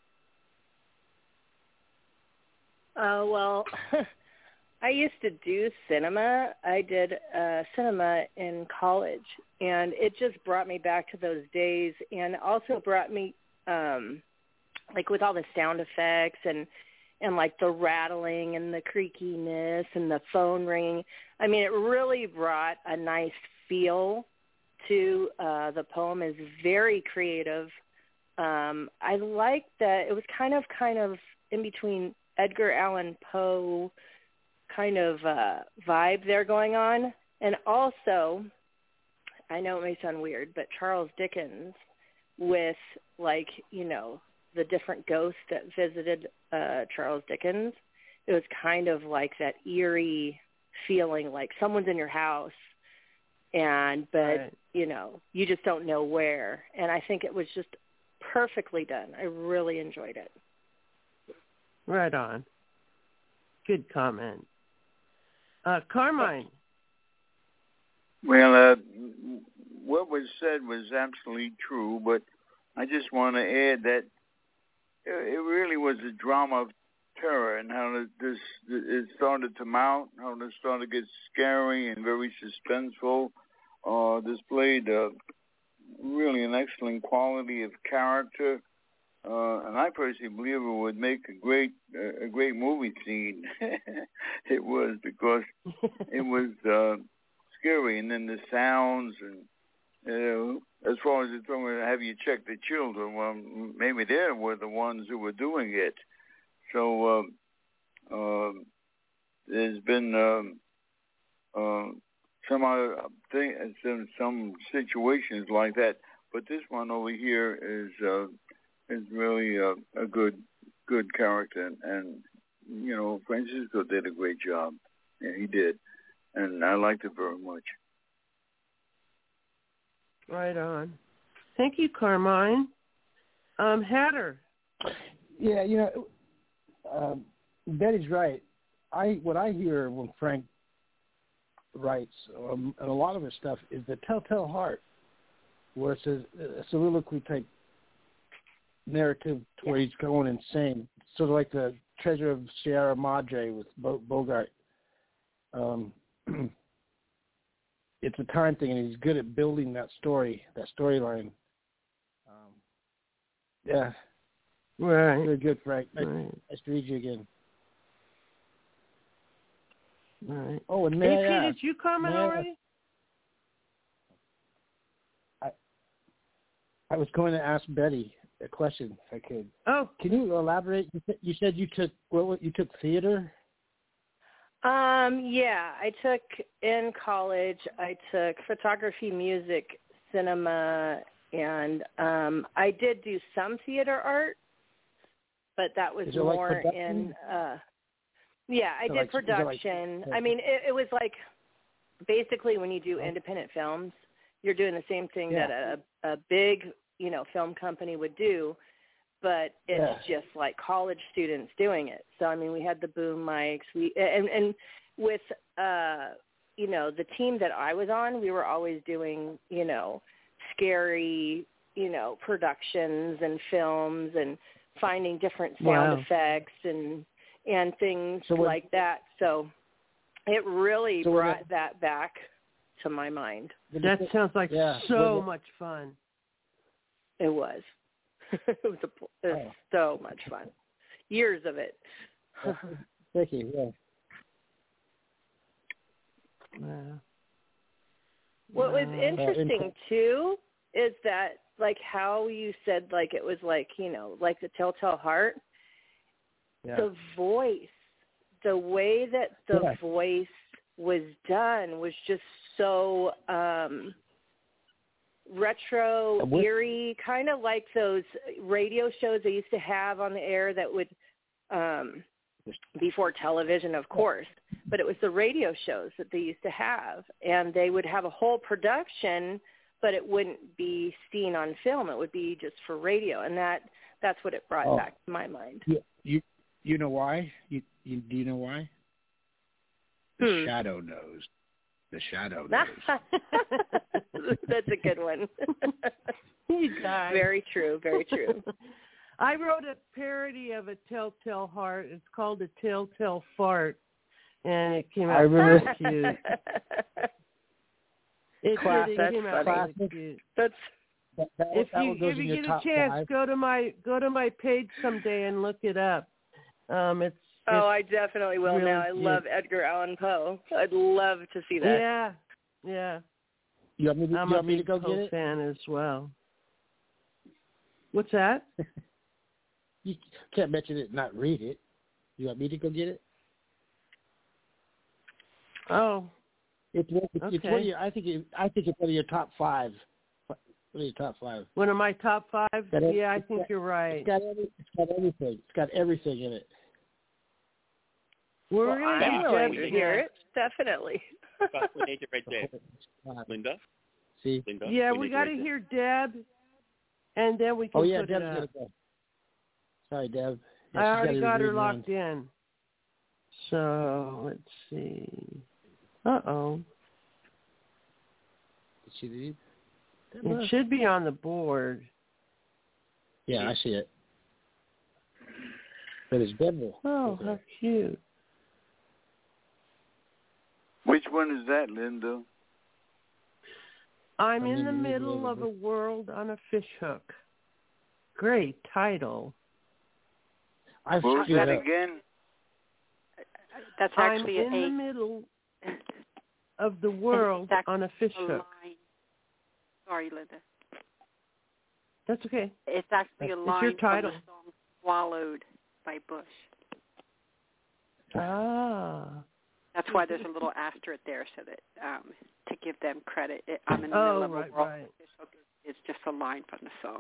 Well, I used to do cinema. I did cinema in college, and it just brought me back to those days, and also brought me, like with all the sound effects and like the rattling and the creakiness and the phone ringing. I mean, it really brought a nice feel to the poem. Is very creative. I like that it was kind of in between Edgar Allan Poe kind of vibe there going on. And also, I know it may sound weird, but Charles Dickens with, like, you know, the different ghosts that visited Charles Dickens. It was kind of like that eerie feeling, like someone's in your house, but right. You know, you just don't know where. And I think it was just perfectly done. I really enjoyed it. Right on. Good comment. Carmine. Well, what was said was absolutely true, but I just want to add that it really was a drama of terror, and how it started to mount, how it started to get scary and very suspenseful. Displayed really an excellent quality of character, and I personally believe it would make a great movie scene. It was, because it was scary, and then the sounds, and as far as it's going to have you check the children, well, maybe they were the ones who were doing it. So there's been some situations like that, but this one over here is really a good character, and you know, Francisco did a great job. Yeah, he did, and I liked it very much. Right on. Thank you, Carmine. Hatter. Yeah, you know, Betty's right. What I hear when Frank writes, and a lot of his stuff, is the Telltale Heart, where it's a soliloquy type narrative to where he's going insane, sort of like the Treasure of Sierra Madre with Bogart. It's a time thing, and he's good at building that storyline. Yeah. Right. Very good, Frank. Right. Nice to read you again. Right. Oh, and AP, did you comment already? I was going to ask Betty a question, if I could. Oh. Can you elaborate? You said you took theater? Yeah, I took in college. I took photography, music, cinema, and I did do some theater art, but that was more like in. Yeah, I did production. I mean, it was like basically when you do independent films, you're doing the same thing that a big, you know, film company would do, but it's just like college students doing it. So, I mean, we had the boom mics. And with, you know, the team that I was on, we were always doing, you know, scary, you know, productions and films and finding different sound effects and things like that. So it really brought that back to my mind. That sounds like so much fun. It was. It was so much fun. Years of it. Thank you. What was interesting, too, is that like how you said, like it was like, you know, like the Telltale Heart. Yeah. The voice, the way that the voice was done was just so retro, eerie, kind of like those radio shows they used to have on the air that would, before television, of course, but it was the radio shows that they used to have, and they would have a whole production, but it wouldn't be seen on film. It would be just for radio, and that's what it brought back to my mind. You know why? Do you know why? The shadow knows. The shadow knows. That's a good one. You guys. Very true. Very true. I wrote a parody of a Telltale Heart. It's called A Telltale Fart, and it came out really cute. It came out really cute. If you get a chance, go to my page someday and look it up. I definitely will really now. I love Edgar Allan Poe. I'd love to see that. Yeah. You want me to go get it? I'm a big Poe fan as well. What's that? You can't mention it and not read it. You want me to go get it? Oh. It's one of your, I think it's one of your top five. One of your top five. One of my top five? Yeah, I think you're right. It's got everything. It's got everything in it. I'm willing to hear it. Definitely. But we need to read Deb. Linda? See? Linda? Yeah, we got to hear Deb, and then we can put Deb's it up. Gonna go. Sorry, Deb. I already got her locked in. So, let's see. Uh-oh. Did she leave? It should be on the board. Yeah, I see it. But it's Deb. Oh, how cute. Which one is that, Linda? I'm in the middle of a world on a fishhook. Great title. What was that again? That's actually I'm in the middle of the world on a fishhook. Sorry, Linda. That's okay. It's actually a line your title. from the song "Swallowed" by Bush. Ah. That's why there's a little asterisk there, so that to give them credit. I'm in the middle of a world. Right. It's just a line from the song.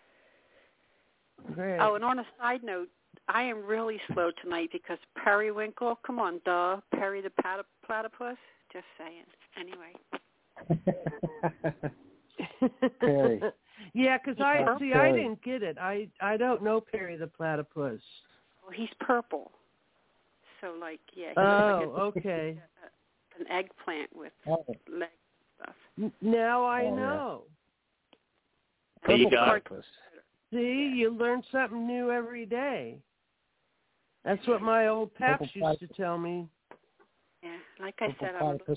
Great. Oh, and on a side note, I am really slow tonight because Periwinkle. Come on, Perry the platypus. Just saying. Anyway. Perry. Yeah, because I didn't get it. I don't know Perry the platypus. Well, he's purple. So, like, yeah. Okay. An eggplant with legs and stuff. Now I know. There you go. See, you learn something new every day. That's what my old paps used to tell me. Yeah, like I said,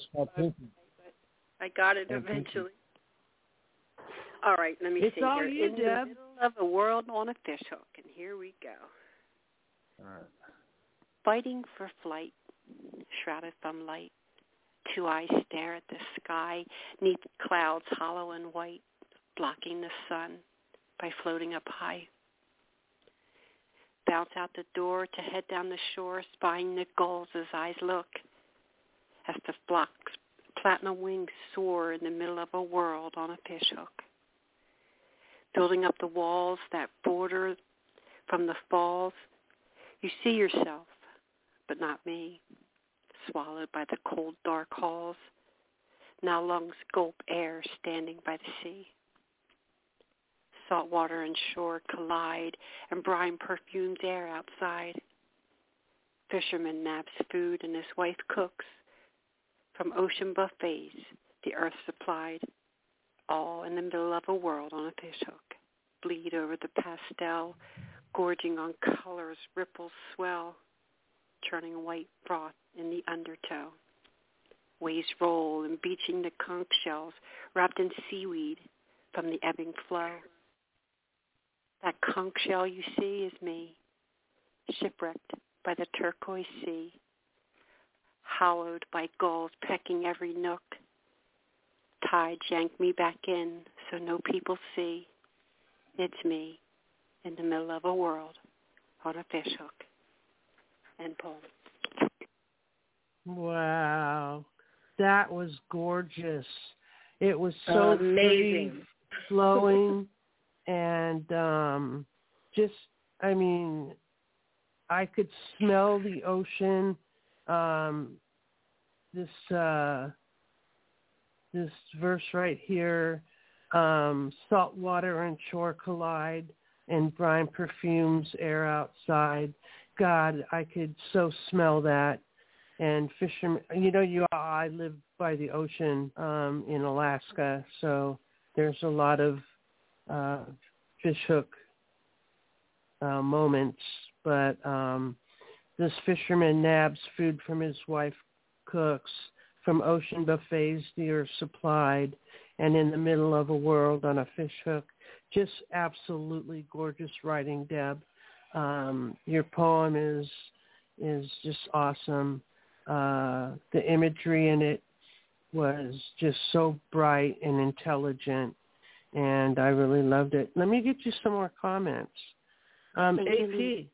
I got it eventually. All right, let me see all here. You, in Deb. the middle of a world on a fishhook, and here we go. All right. Fighting for flight, shrouded from light. Two eyes stare at the sky, neath clouds hollow and white, blocking the sun by floating up high. Bounce out the door to head down the shore, spying the gulls as eyes look, as the flock's platinum wings soar in the middle of a world on a fishhook. Building up the walls that border from the falls, you see yourself, but not me, swallowed by the cold, dark halls. Now lungs gulp air standing by the sea. Salt water and shore collide, and brine perfumes air outside. Fisherman naps food and his wife cooks. From ocean buffets, the earth supplied, all in the middle of a world on a fishhook. Bleed over the pastel, gorging on colors, ripples swell, churning white froth in the undertow. Waves roll and beaching the conch shells, wrapped in seaweed from the ebbing flow. That conch shell you see is me, shipwrecked by the turquoise sea, hollowed by gulls pecking every nook. Tides yank me back in so no people see. It's me in the middle of a world on a fishhook. End poem. Wow. That was gorgeous. It was so amazing, flowing, and I could smell the ocean. This verse right here, salt water and shore collide, and brine perfumes air outside. God, I could so smell that. And fishermen, I live by the ocean in Alaska, so there's a lot of fishhook moments. But this fisherman nabs food from his wife cooks, from ocean buffets the earth supplied, and in the middle of a world on a fishhook. Just absolutely gorgeous writing, Deb. Your poem is just awesome. The imagery in it was just so bright and intelligent, and I really loved it. Let me get you some more comments. AP.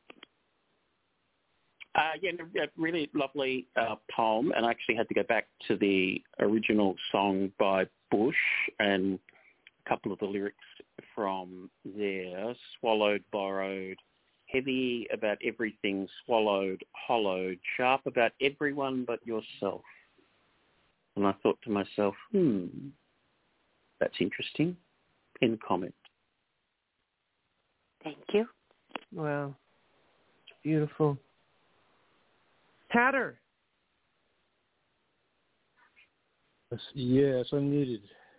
Really lovely poem, and I actually had to go back to the original song by Bush and a couple of the lyrics from there. Swallowed, borrowed, heavy about everything, swallowed, hollowed, sharp about everyone but yourself. And I thought to myself, that's interesting. End comment. Thank you. Wow. It's beautiful. Hatter. Yes, unmuted.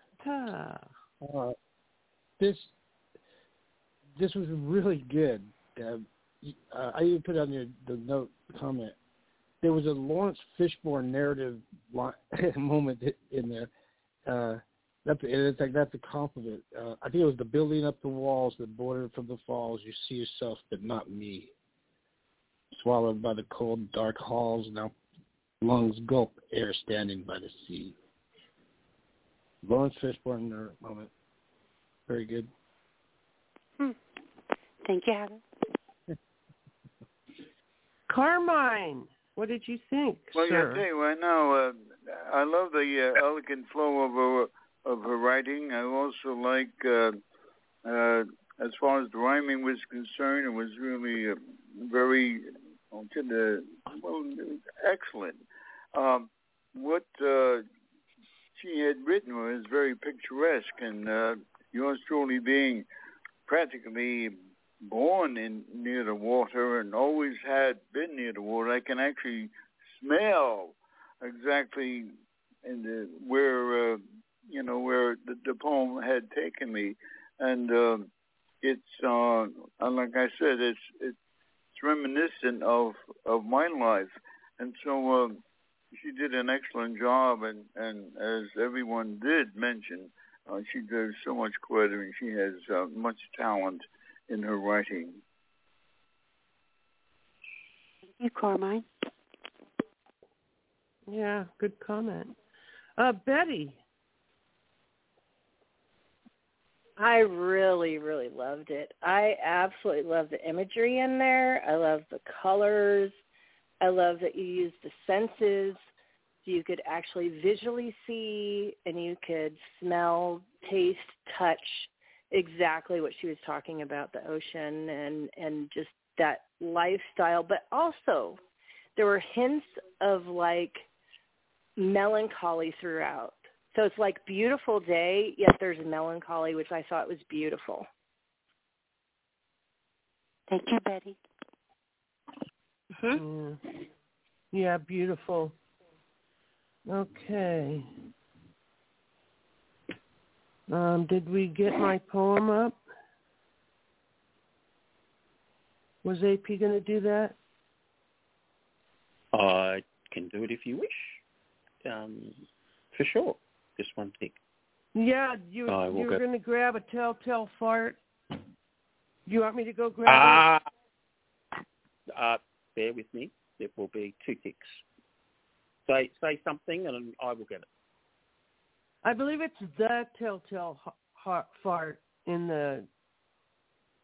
This was really good. I even put on the note comment. There was a Lawrence Fishburne narrative moment in there. That's a compliment. I think it was the building up the walls that border from the falls. You see yourself, but not me. Swallowed by the cold, dark halls, now lungs gulp, air standing by the sea. Lawrence Fishburne moment. Very good. Thank you, Heather. Carmine, what did you think, well, sir? I tell you right now, I love the elegant flow of her writing. I also like, as far as the rhyming was concerned, it was really very excellent. What she had written was very picturesque, and yours truly being practically born near the water and always had been near the water, I can actually smell exactly where the poem had taken me, and it's like I said, it's reminiscent of my life, and so she did an excellent job, and as everyone did mention, she does so much credit, and she has much talent in her writing. Thank you, Carmine. Yeah, good comment. Betty. I really, really loved it. I absolutely love the imagery in there. I love the colors. I love that you used the senses. You could actually visually see, and you could smell, taste, touch exactly what she was talking about, the ocean and just that lifestyle. But also there were hints of like melancholy throughout. So it's like beautiful day, yet there's melancholy, which I thought was beautiful. Thank you, Betty. Yeah, beautiful. Okay. Did we get my poem up? Was AP going to do that? I can do it if you wish. For sure. Just one thing. Yeah, you were going to grab a telltale fart. Do you want me to go grab it? Bear with me. It will be 2 ticks. Say something and I will get it. I believe it's the telltale fart in the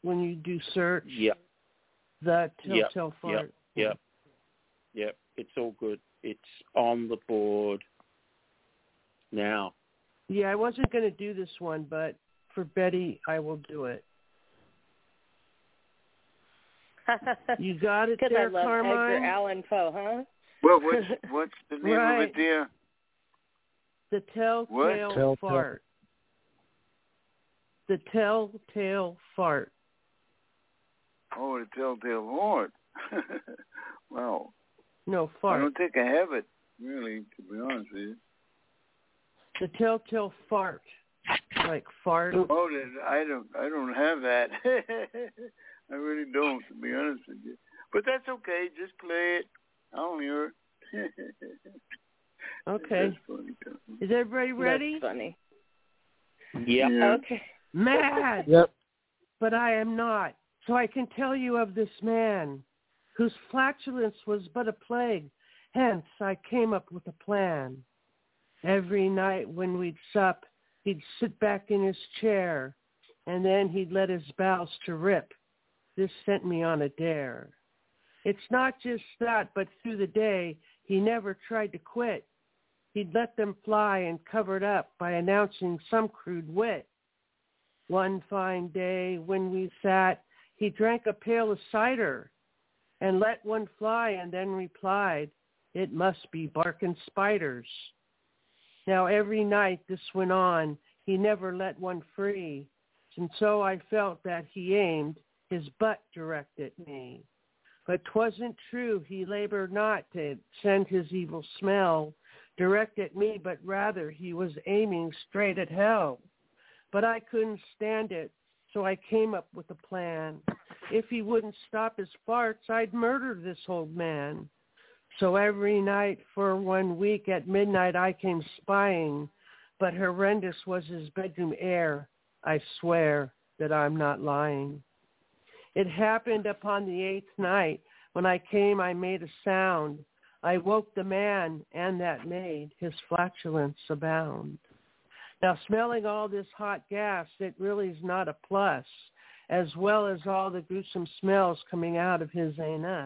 when you do search? Yep. The Telltale Fart. Yep. It's all good. It's on the board now. Yeah, I wasn't going to do this one, but for Betty, I will do it. You got it there, Because I love Carmine? Edgar Allan Poe, huh? Well, what's the name of it, dear? The Telltale Fart. The Telltale Fart. Oh, the Telltale Fart. Wow. No, fart. I don't think I have it, really, to be honest with you. The Telltale Fart. Like fart. Oh, I don't have that. I really don't, to be honest with you. But that's okay. Just play it. I'll hear it. Okay. Is everybody ready? That's funny. Yeah. Okay. Mad. Yep. But I am not. So I can tell you of this man whose flatulence was but a plague. Hence I came up with a plan. Every night when we'd sup, he'd sit back in his chair, and then he'd let his bowels to rip. This sent me on a dare. It's not just that, but through the day, he never tried to quit. He'd let them fly and covered up by announcing some crude wit. One fine day when we sat, he drank a pail of cider and let one fly and then replied, "It must be barking spiders." Now every night this went on, he never let one free, and so I felt that he aimed his butt direct at me. But 'twasn't true, he labored not to send his evil smell direct at me, but rather he was aiming straight at hell. But I couldn't stand it, so I came up with a plan. If he wouldn't stop his farts, I'd murder this old man. So every night for 1 week at midnight I came spying, but horrendous was his bedroom air. I swear that I'm not lying. It happened upon the 8th night. When I came, I made a sound. I woke the man, and that made his flatulence abound. Now, smelling all this hot gas, it really is not a plus, as well as all the gruesome smells coming out of his anus.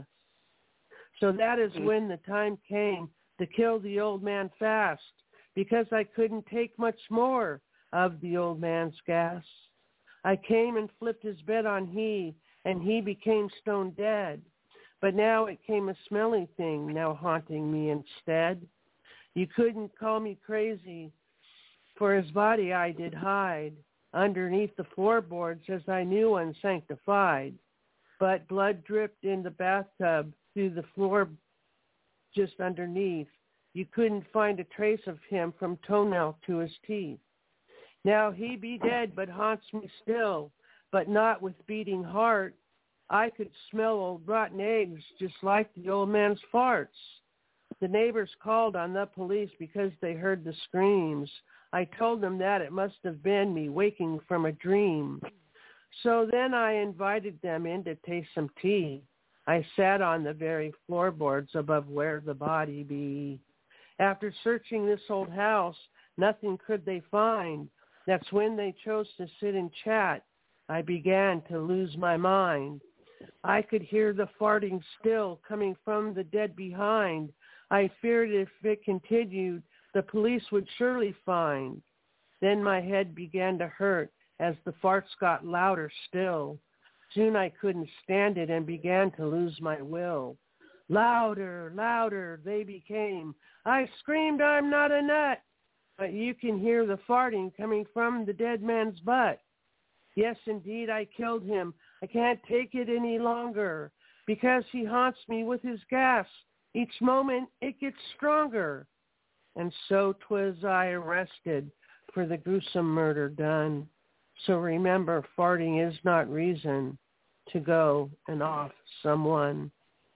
So that is when the time came to kill the old man fast, because I couldn't take much more of the old man's gas. I came and flipped his bed on he, and he became stone dead. But now it came a smelly thing now haunting me instead. You couldn't call me crazy, for his body I did hide underneath the floorboards as I knew unsanctified. But blood dripped in the bathtub through the floor just underneath. You couldn't find a trace of him from toenail to his teeth. Now he be dead but haunts me still, but not with beating heart. I could smell old rotten eggs just like the old man's farts. The neighbors called on the police because they heard the screams. I told them that it must have been me waking from a dream. So then I invited them in to taste some tea. I sat on the very floorboards above where the body be. After searching this old house, nothing could they find. That's when they chose to sit and chat. I began to lose my mind. I could hear the farting still coming from the dead behind. I feared if it continued, the police would surely find. Then my head began to hurt as the farts got louder still. Soon I couldn't stand it and began to lose my will. Louder, louder they became. I screamed, I'm not a nut. But you can hear the farting coming from the dead man's butt. Yes, indeed, I killed him. I can't take it any longer because he haunts me with his gas. Each moment it gets stronger. And so 'twas I arrested for the gruesome murder done. So remember, farting is not reason to go and off someone.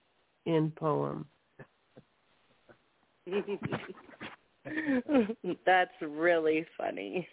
In poem. That's really funny.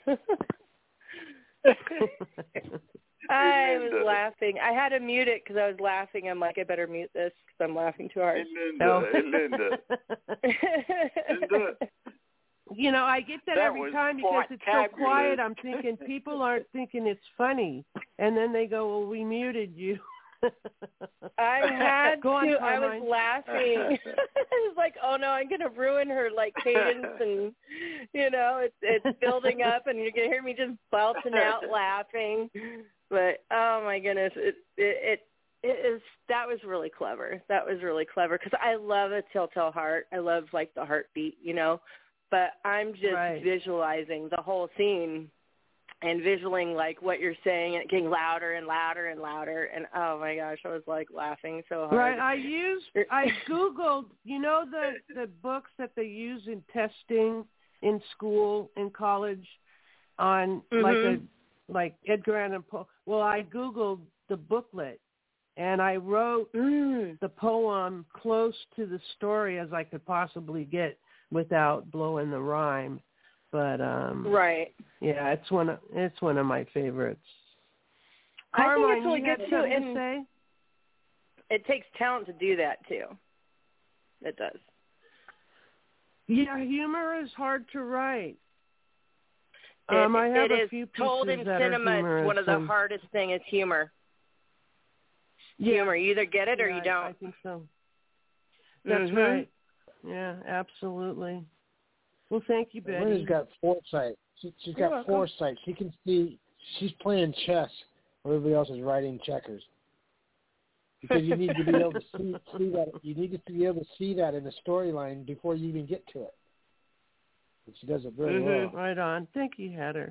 I was laughing. I had to mute it because I was laughing. I'm like, I better mute this because I'm laughing too hard. Linda. You know, I get that every time because it's so quiet. I'm thinking people aren't thinking it's funny. And then they go, well, we muted you. I had Go on, to. Carmine. I was laughing. I was like, oh, no, I'm going to ruin her, like, cadence. And, you know, it's building up, and you're going to hear me just belching out laughing. But, oh, my goodness, it is. That was really clever. That was really clever because I love a telltale heart. I love, like, the heartbeat, you know. But I'm just visualizing the whole scene and visualizing, like, what you're saying and it getting louder and louder and louder. And, oh, my gosh, I was, like, laughing so hard. Right. I Googled, you know, the books that they use in testing in school, in college on, like Edgar Allan Poe. Well, I Googled the booklet. And I wrote the poem close to the story as I could possibly get without blowing the rhyme. But yeah, it's one of my favorites. Carmine, I think it's really good too. And say? It takes talent to do that too. It does. Yeah, humor is hard to write. I have a few pieces told in that cinema. are humorous. It's one of the hardest things is humor. Yeah. Humor. You either get it or you don't. I think so. That's right. Yeah, absolutely. Well, thank you, Betty. Linda's got foresight. She's got foresight. She can see. She's playing chess while everybody else is writing checkers. Because you need to be able to see that. You need to be able to see that in the storyline before you even get to it. And she does it very well. Right on. Thank you, Heather.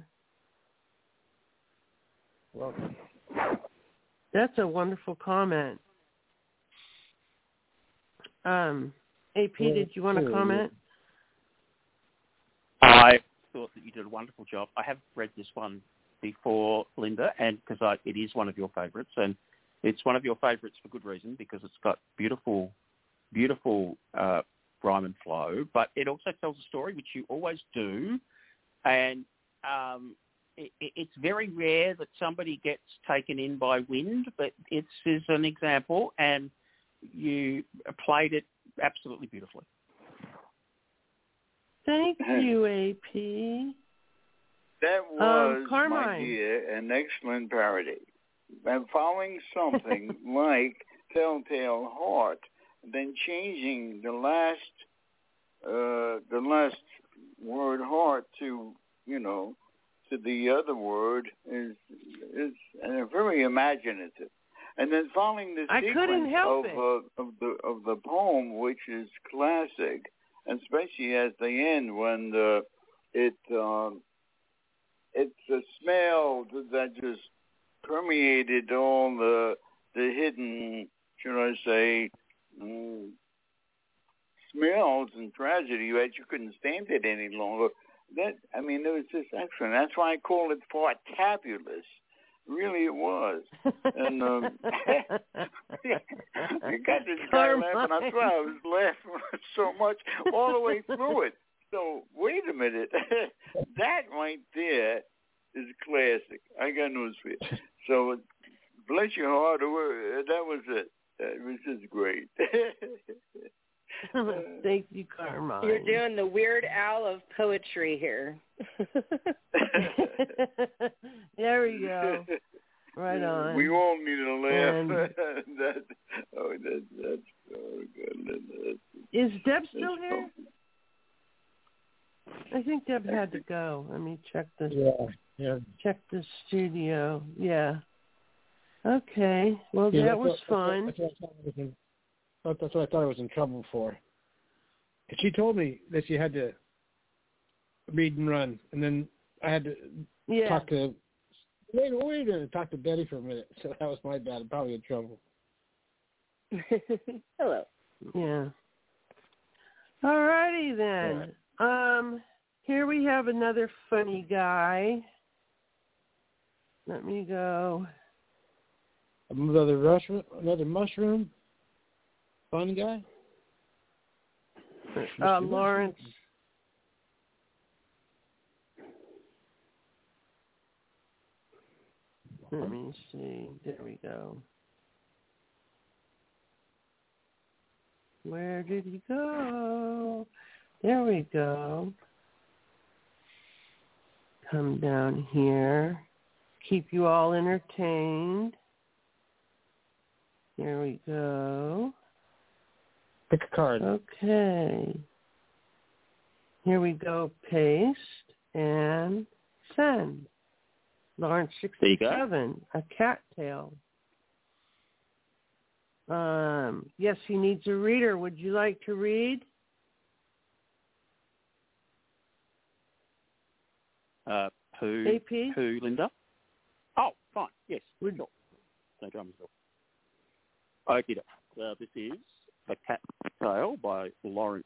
Welcome. That's a wonderful comment. AP, did you want to comment? I thought that you did a wonderful job. I have read this one before, Linda, and because it is one of your favourites, and it's one of your favourites for good reason because it's got beautiful rhyme and flow, but it also tells a story, which you always do, and it's very rare that somebody gets taken in by wind, but it's an example, and you played it absolutely beautifully. Thank you, AP. That was, Carmine. my dear, an excellent parody. And following something like Telltale Heart, then changing the last word heart to, to the other word is very imaginative. And then following the sequence of the poem, which is classic, and especially at the end when it's a smell that just permeated all the hidden, should I say, smells and tragedy that you couldn't stand it any longer. It was just excellent. That's why I call it fartabulous. Really, it was. And you got this guy laughing. I swear I was laughing so much all the way through it. So, wait a minute. That right there is classic. I got news for you. So, bless your heart. That was it. It was just great. Thank you, Carmine. You're doing the Weird Al of poetry here. There we go. Right on. We all need a laugh. That's so good. Is Deb still here? I think Deb had to go. Let me check the check the studio. Yeah. Okay. Well, that was fun. That's what I thought I was in trouble for. She told me that she had to read and run, and then I had to talk to. Wait a minute, talk to Betty for a minute. So that was my bad. I'm probably in trouble. Hello. Yeah. All righty then. Right. Here we have another funny guy. Let me go. Another mushroom. Fun guy? Lawrence. Let me see. There we go. Where did he go? There we go. come down here. Keep you all entertained. There we go. Pick a card. Okay. Here we go. Paste and send. Lawrence 67, a cattail. Yes, he needs a reader. Would you like to read? Who, AP? Who, Linda? Oh, fine. Yes. Sure. No dramas at all. Okay. This is A Cat Tale by Lawrence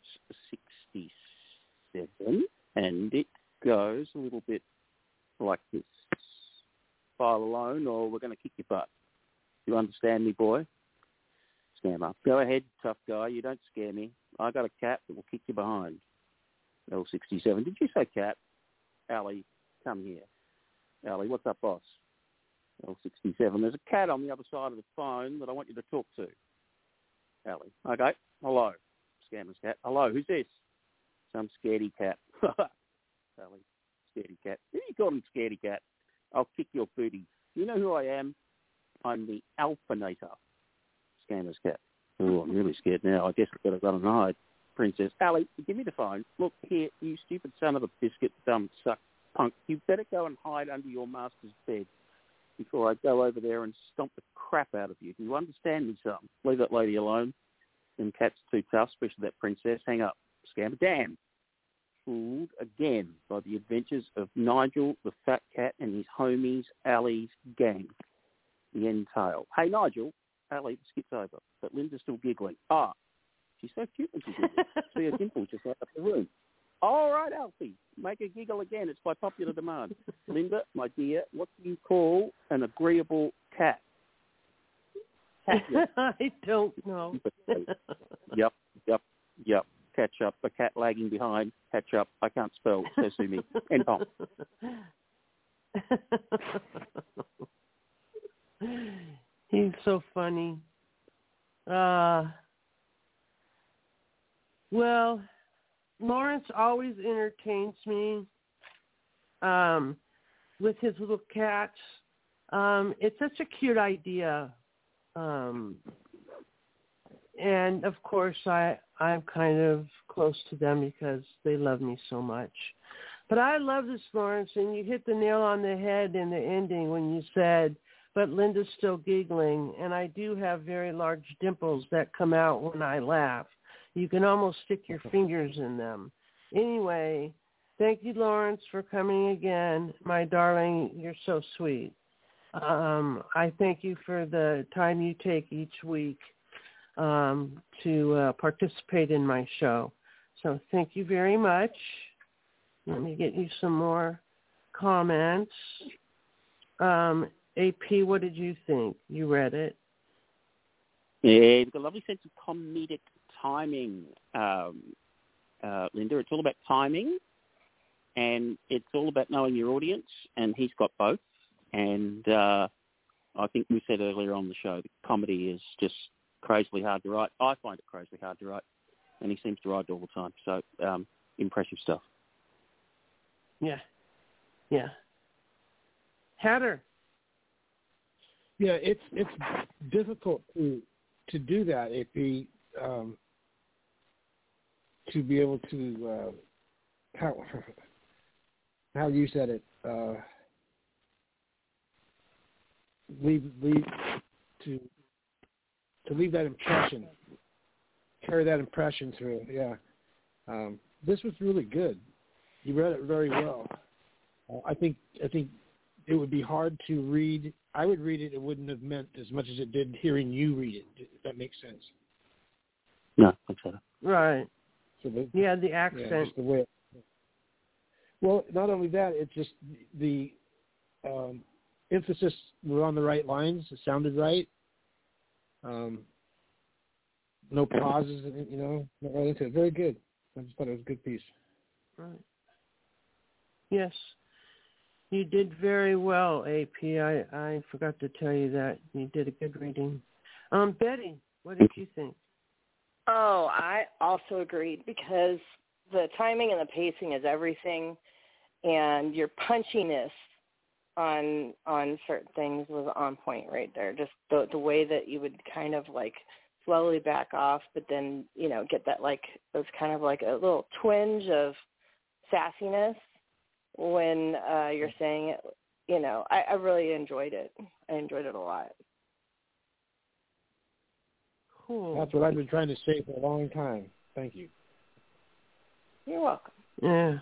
67, and it goes a little bit like this. File alone, or we're going to kick your butt. You understand me, boy? Scammer. Go ahead, tough guy. You don't scare me. I got a cat that will kick you behind. L67. Did you say cat? Allie, come here. Allie, what's up, boss? L67. There's a cat on the other side of the phone that I want you to talk to. Allie. Okay. Hello. Scammer's cat. Hello. Who's this? Some scaredy cat. Allie. Scaredy cat. Who you call him scaredy cat? I'll kick your booty. You know who I am? I'm the Alphinator. Scammer's cat. Oh, I'm really scared now. I guess I've got to run and hide. Princess. Allie, give me the phone. Look here, you stupid son of a biscuit, dumb suck punk. You better go and hide under your master's bed before I go over there and stomp the crap out of you. Do you understand me, son? Leave that lady alone. Them cats too tough, especially that princess. Hang up. Scammer. Damn. Fooled again by the adventures of Nigel, the fat cat, and his homies, Allie's gang. The end tale. Hey, Nigel. Allie, the skit's over, but Linda's still giggling. Ah, she's so cute when she giggles. See her dimples just right up the room. All right, Alfie, make her giggle again. It's by popular demand. Linda, my dear, what do you call an agreeable cat? I don't know. Yep. Catch up. The cat lagging behind. Catch up. I can't spell. So sue me. End on. He's so funny. Well, Lawrence always entertains me with his little cats. It's such a cute idea. And, of course, I'm kind of close to them because they love me so much. But I love this, Lawrence, and you hit the nail on the head in the ending when you said, but Linda's still giggling, and I do have very large dimples that come out when I laugh. You can almost stick your fingers in them. Anyway, thank you, Lawrence, for coming again. My darling, you're so sweet. I thank you for the time you take each week to participate in my show. So thank you very much. Let me get you some more comments. AP, what did you think? You read it. Yeah, it's a lovely sense of comedic timing, Linda. It's all about timing, and it's all about knowing your audience, and he's got both. And I think we said earlier on the show, the comedy is just crazily hard to write. I find it crazily hard to write, and he seems to write it all the time. So impressive stuff. Yeah. Hatter. Yeah, it's difficult to do that, AP, to be able to how you said it, leave that impression, carry that impression through. Yeah, this was really good. You read it very well. I think it would be hard to read. I would read it. It wouldn't have meant as much as it did hearing you read it, if that makes sense. No, exactly. Right. So the accent. Yeah, just the way well, not only that, it's just the emphasis was on the right lines. It sounded right. No pauses, not right into it. Very good. I just thought it was a good piece. Right. Yes. You did very well, AP. I forgot to tell you that. You did a good reading. Betty, what did you think? Oh, I also agreed because the timing and the pacing is everything. and your punchiness on certain things was on point right there. Just the way that you would kind of like slowly back off, but then, you know, get that like, it was kind of like a little twinge of sassiness when you're saying it. You know, I really enjoyed it. I enjoyed it a lot. Cool. That's what I've been trying to say for a long time. Thank you. You're welcome. Yeah.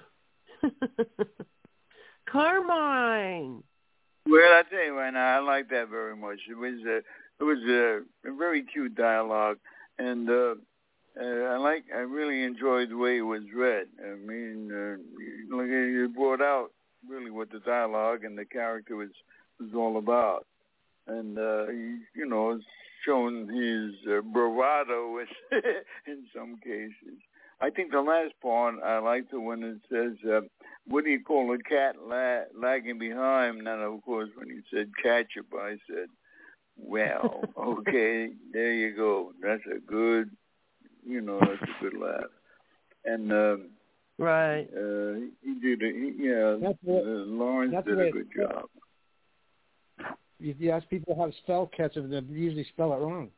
Carmine. Well, I tell you right now, I like that very much. It was a very cute dialogue, and I really enjoyed the way it was read. I mean, it brought out really what the dialogue and the character was all about, and you know, it's showing his bravado in some cases. I think the last part I liked it when it says, "What do you call a cat lagging behind?" And of course, when he said "ketchup," I said, "Well, okay, there you go. That's a good, you know, that's a good laugh." And right, he did it. Lawrence did a good job. If you ask people how to spell ketchup, they usually spell it wrong.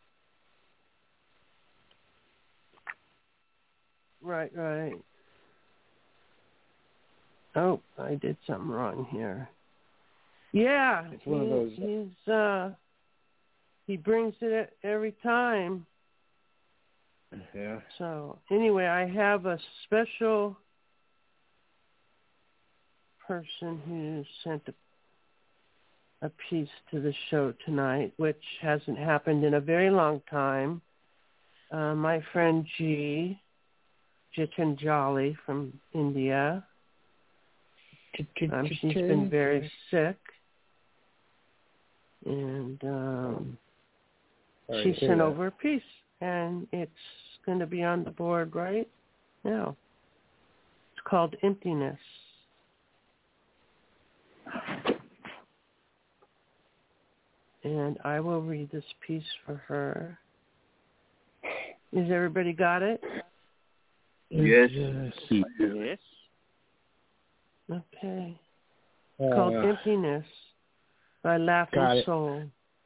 Right. Oh, I did something wrong here. Yeah, it's one of those. He brings it every time. Yeah. So anyway, I have a special person who sent a piece to the show tonight, which hasn't happened in a very long time. My friend Gitanjali from India. She's been very sick, and she sent over a piece, and it's going to be on the board right now. It's called Emptiness. And I will read this piece for her. Is everybody got it? Yes. Yes. Okay. It's called Emptiness by Laughing Soul.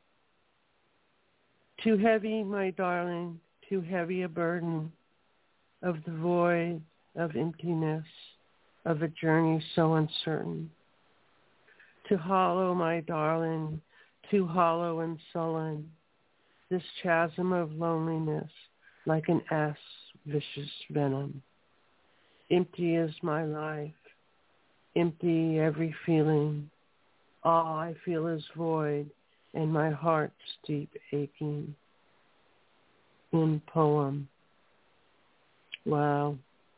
Too heavy, my darling, too heavy a burden of the void of emptiness of a journey so uncertain. Too hollow, my darling, too hollow and sullen, this chasm of loneliness like an vicious venom. Empty is my life, empty every feeling. All I feel is void and my heart's deep aching. In poem. Wow.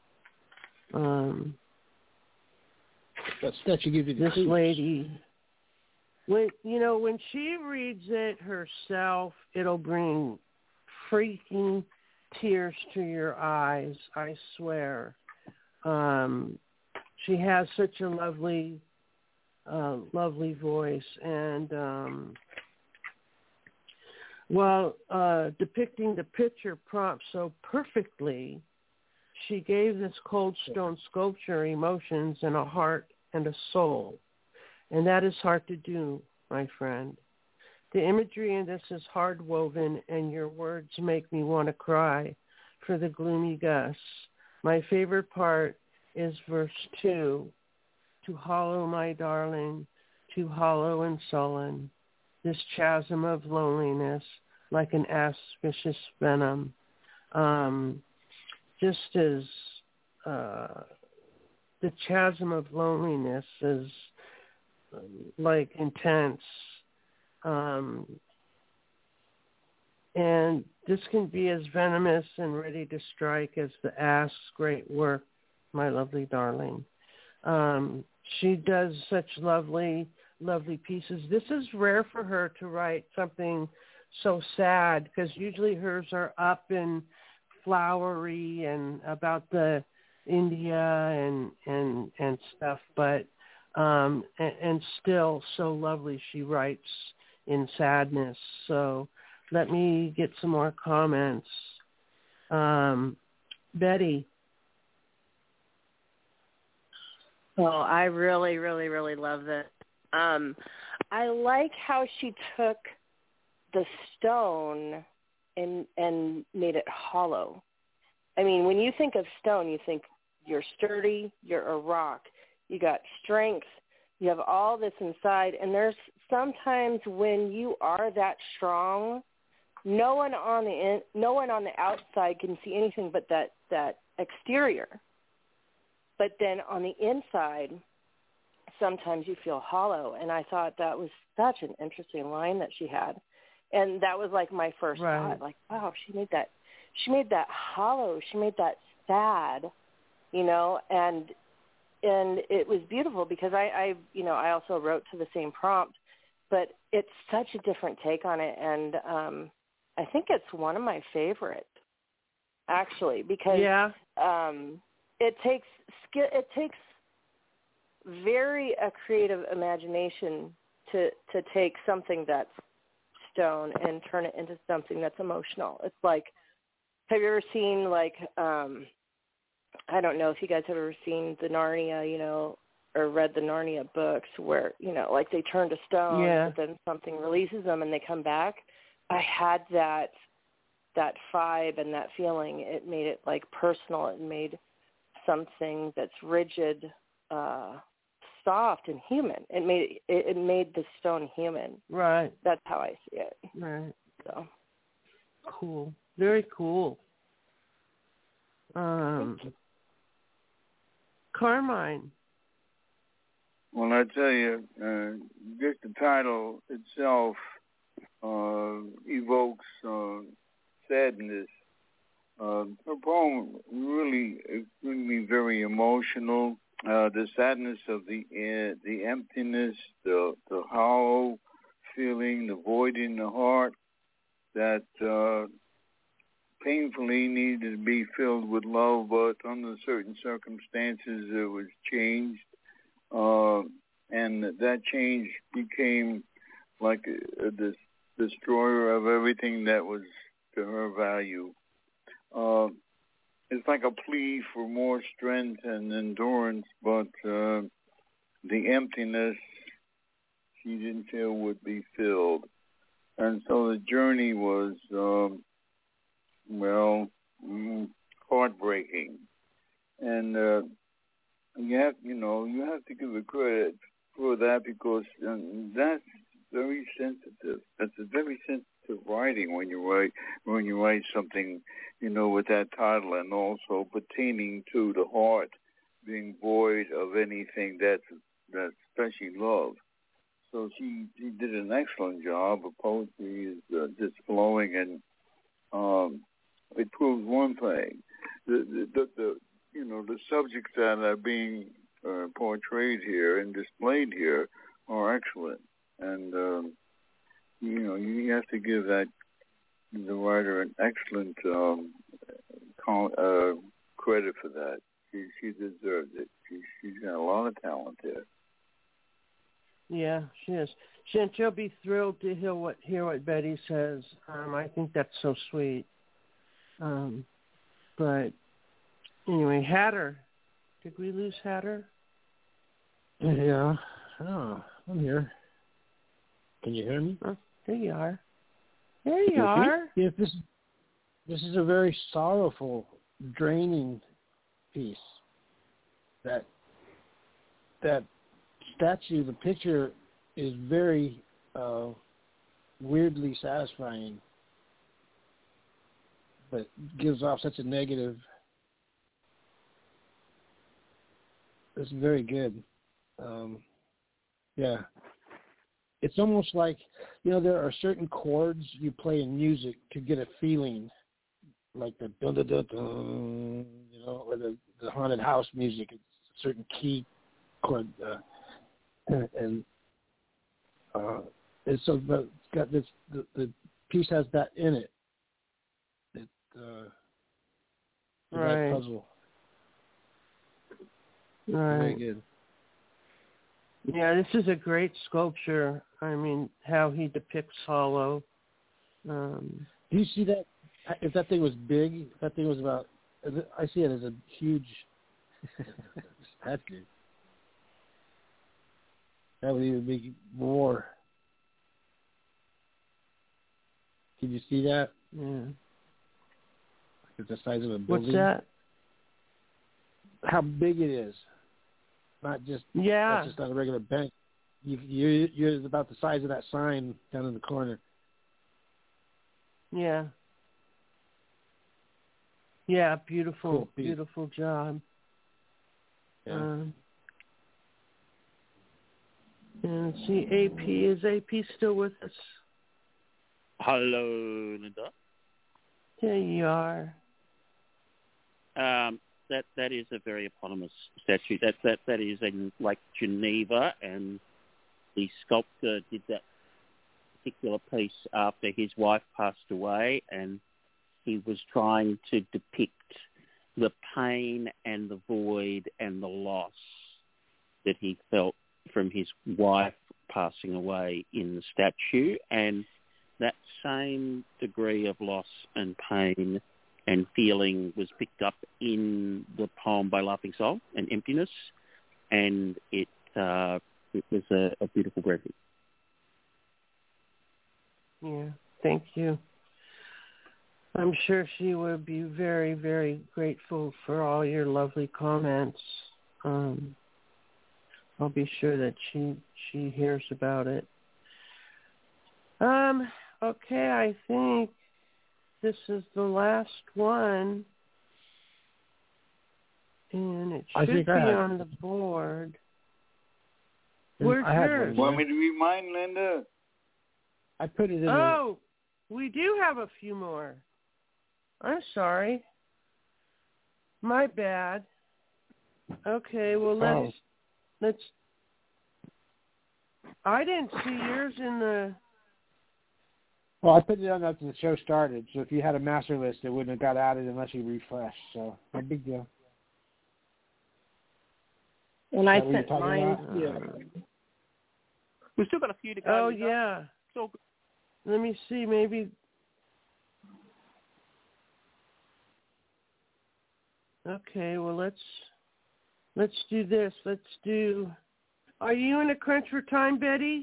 That should give you the this clues. Lady, when she reads it herself, it'll bring freaking tears to your eyes, I swear. She has such a lovely voice, and depicting the picture prompt so perfectly, she gave this cold stone sculpture emotions and a heart and a soul, and that is hard to do, my friend. The imagery in this is hard woven, and your words make me want to cry for the gloomy gusts. My favorite part is verse 2. Too hollow, my darling, too hollow and sullen, this chasm of loneliness like an vicious venom. Just as the chasm of loneliness is like intense. And this can be as venomous and ready to strike as the great work, my lovely darling. She does such lovely pieces. This is rare for her to write something so sad, because usually hers are up and flowery and about the India and stuff, but and still so lovely. She writes in sadness. So let me get some more comments. Betty. Oh, I really, really, really love this. I like how she took the stone and made it hollow. I mean, when you think of stone, you think you're sturdy, you're a rock, you got strength, you have all this inside, and there's sometimes when you are that strong, no one on the outside can see anything but that exterior. But then on the inside, sometimes you feel hollow, and I thought that was such an interesting line that she had. And that was like my first thought, like, wow, she made that hollow, she made that sad, you know, and it was beautiful because I also wrote to the same prompt, but it's such a different take on it, and I think it's one of my favorite, actually, because it takes very a creative imagination to take something that's stone and turn it into something that's emotional. It's like, have you ever seen, like, I don't know if you guys have ever seen the Narnia, you know, or read the Narnia books where, you know, like they turn to stone, but then something releases them and they come back. I had that vibe and that feeling. It made it like personal. It made something that's rigid, soft and human. It made the stone human. Right. That's how I see it. Right. So cool. Very cool. Carmine. Well, I tell you, just the title itself evokes sadness. Her poem really is really very emotional. The sadness of the emptiness, the hollow feeling, the void in the heart that painfully needed to be filled with love, but under certain circumstances it was changed. And that change became like the destroyer of everything that was to her value. It's like a plea for more strength and endurance, but the emptiness she didn't feel would be filled. And so the journey was, heartbreaking. And you have to give her credit for that because that's very sensitive. That's a very sensitive writing when you write something, with that title and also pertaining to the heart being void of anything that's especially love. So she did an excellent job. Her poetry is just flowing, and it proves one thing: the subjects that are being portrayed here and displayed here are excellent, and you have to give the writer an excellent credit for that. She deserves it. She's got a lot of talent there. Yeah, she is. Jen, you'll be thrilled to hear what Betty says. I think that's so sweet. But anyway, Hatter. Did we lose Hatter? Yeah. Oh, I'm here. Can you hear me? Oh, there you are. There you are. Yeah, this is a very sorrowful, draining piece. That statue, the picture is very weirdly satisfying, but gives off such a negative. It's very good. Yeah. It's almost like, there are certain chords you play in music to get a feeling, like the dun-dun-dun-dun, or the haunted house music. It's a certain key chord, and so it's got this. The piece has that in it. That puzzle. Right. Very good. Yeah, this is a great sculpture. I mean, how he depicts Hollow. Do you see that? If that thing was big, that thing was about. I see it as a huge statue. That would even be more. Can you see that? Yeah. It's the size of a building. What's that? How big it is. Not just not a regular bank. You're about the size of that sign down in the corner. Yeah. Yeah, beautiful, Cool. beautiful job. Yeah. And see, is AP still with us? Hello, Linda. There you are. That is a very eponymous statue. That is in Lake Geneva, and the sculptor did that particular piece after his wife passed away, and he was trying to depict the pain and the void and the loss that he felt from his wife passing away in the statue, and that same degree of loss and pain and feeling was picked up in the poem by Laughing Soul, and Emptiness, and it was a beautiful graphic. Yeah, thank you. I'm sure she would be very, very grateful for all your lovely comments. I'll be sure that she hears about it. Okay, I think this is the last one, and it should be on the board. Where's yours? Want me to read mine, Linda? I put it in. Oh, we do have a few more. I'm sorry. My bad. Okay, well let's. I didn't see yours in the. Well, I put it on after the show started, so if you had a master list, it wouldn't have got added unless you refreshed. So, no big deal. And I sent mine too. We've still got a few to go. Oh, yeah. Let me see, maybe. Okay, well, let's do this. Let's do. Are you in a crunch for time, Betty?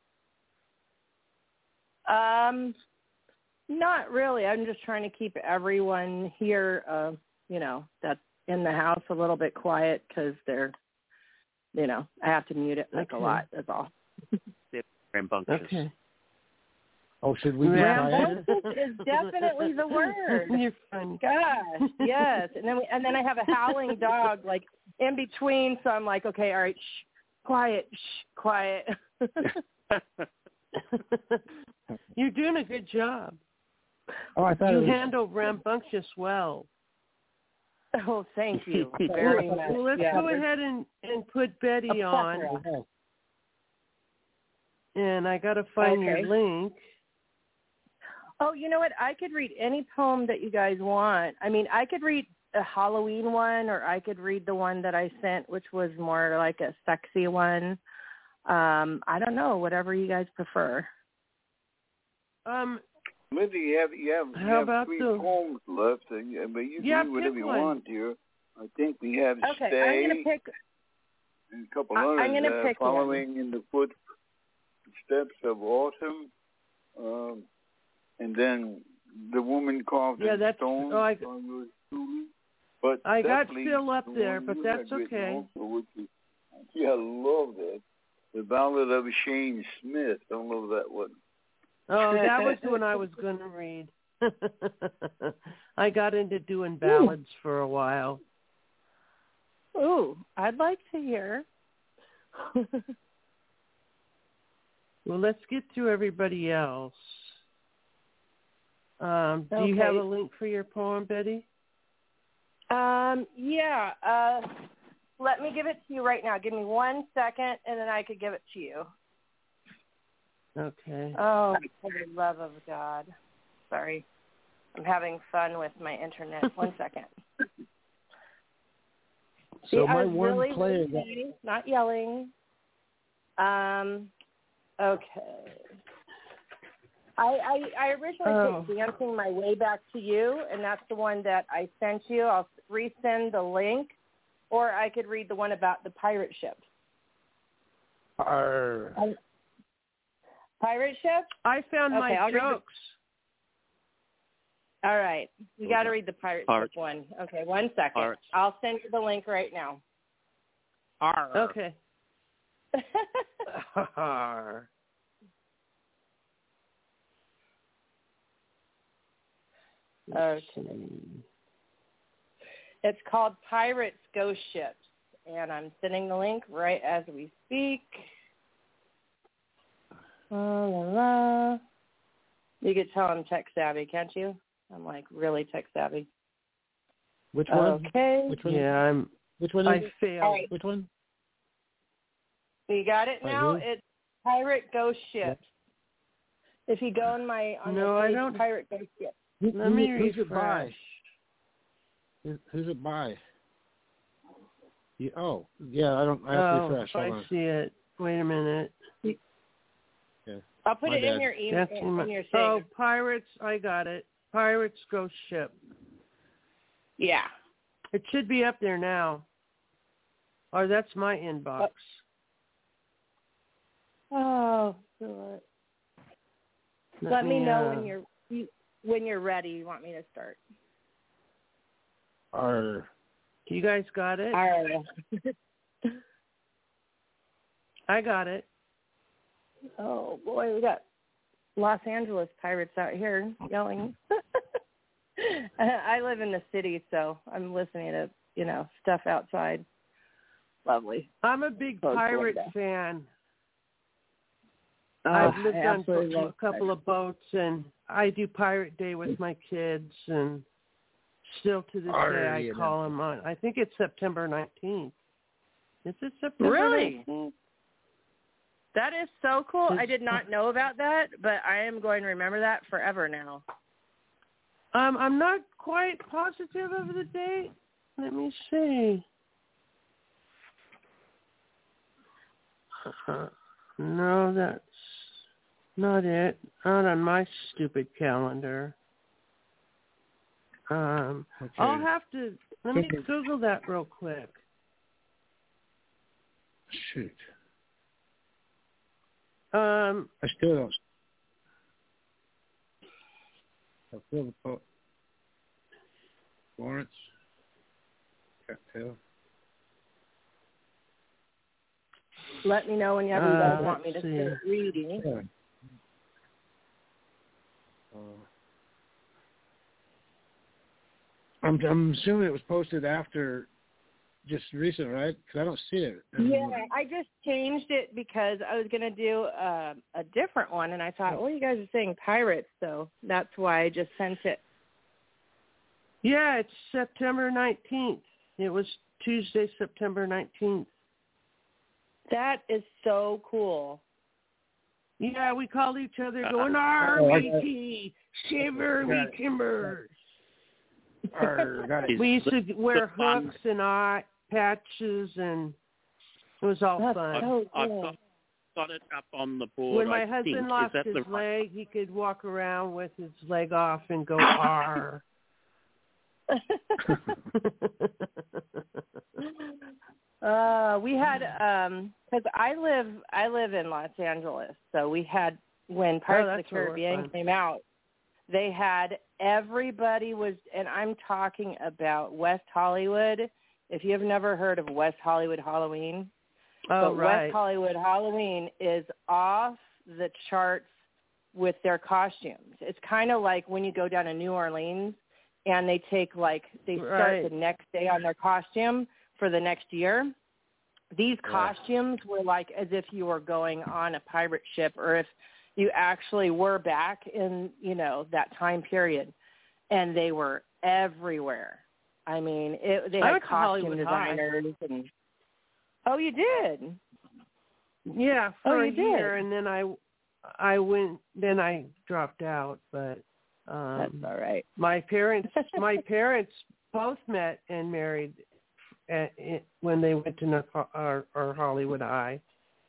Not really. I'm just trying to keep everyone here, that's in the house a little bit quiet because they're, I have to mute it a lot. That's all. They're rambunctious. Okay. Oh, should we? Rambunctious is definitely the word. You're funny. Gosh, yes. And then I have a howling dog like in between, so I'm like, okay, all right, quiet. You're doing a good job. Oh, I thought you handle rambunctious well. Oh, thank you very much. Well, let's go ahead and put Betty on. And I got to find your link. Oh, you know what? I could read any poem that you guys want. I mean, I could read a Halloween one, or I could read the one that I sent, which was more like a sexy one. I don't know, whatever you guys prefer. Linda, you have three poems left, but you can read whatever you want here. I think we have Stay. I'm going to pick. And a couple others. I'm going to pick Following in the footsteps of Autumn. And then The Woman Carved in Stone. But I got Phil up there, but that's okay. Also, I love that. The Ballad of Shane Smith. Don't know that one. Oh, that was the one I was going to read. I got into doing ballads for a while. Ooh, I'd like to hear. Well, let's get to everybody else. Do you have a link for your poem, Betty? Yeah. Let me give it to you right now. Give me 1 second, and then I could give it to you. Okay. Oh, for the love of God. Sorry. I'm having fun with my internet. 1 second. So I was one really player listening, not yelling. Okay. I originally picked Dancing My Way Back to You, and that's the one that I sent you. I'll resend the link, or I could read the one about the pirate ship. Pirate ship? I found my jokes. All right. We got to read the pirate ship one. Okay, 1 second. Pirates. I'll send you the link right now. Okay. Okay. It's called Pirates Ghost Ships, and I'm sending the link right as we speak. You could tell I'm tech savvy, can't you? I'm like really tech savvy. Which one? Okay. Which one? Yeah, Which one? I failed. Right. Which one? You got it now? Who? It's Pirate Ghost Ships. If you go on the page, I don't. Pirate Ghost Ships. Let me who's it by? refresh. Who's it by? Yeah, I have to refresh. Hold I on. see it. Wait a minute. I'll put My it bad. in your email. In your thing. Oh, Pirates, I got it. Pirates Ghost Ship. Yeah. It should be up there now. Or that's my inbox. Oh, good. Let me know when you're ready. You want me to start? You guys got it? I got it. Oh boy, we got Los Angeles pirates out here yelling. I live in the city, so I'm listening to stuff outside. Lovely. I'm a big pirate fan. Oh, I've lived on a couple of boats, and I do Pirate Day with my kids, and still to this day I call them on. I think it's September 19th. Is it September 19th? That is so cool. I did not know about that, but I am going to remember that forever now. I'm not quite positive of the date. Let me see. No, that's not it. Not on my stupid calendar. I'll have to, let me Google that real quick. Shoot. I still don't. I feel the pot. Lawrence. Can't tell. Let me know when you guys want me to start reading. Yeah. I'm assuming it was posted after just recent, right? Because I don't see it. Yeah, I just changed it because I was going to do a different one, and I thought, well, you guys are saying pirates, so that's why I just sent it. Yeah, it's September 19th. It was Tuesday, September 19th. That is so cool. Yeah, we called each other going, R-B-T, shiver me timbers. We used to wear hooks and eye patches, and it was all fun. I've got it up on the board. When my husband lost his leg, he could walk around with his leg off and go, R. We had because I live in Los Angeles, so we had when Pirates of the Caribbean came out, they had everybody was, and I'm talking about West Hollywood. If you have never heard of West Hollywood Halloween, West Hollywood Halloween is off the charts with their costumes. It's kind of like when you go down to New Orleans and they take they start the next day on their costume for the next year. These costumes were like as if you were going on a pirate ship or if you actually were back in, that time period. And they were everywhere. I mean, they had costume designers. Oh, you did? Yeah, for a year. And then I went, then I dropped out. But that's all right. My parents both met and married when they went to our Hollywood High.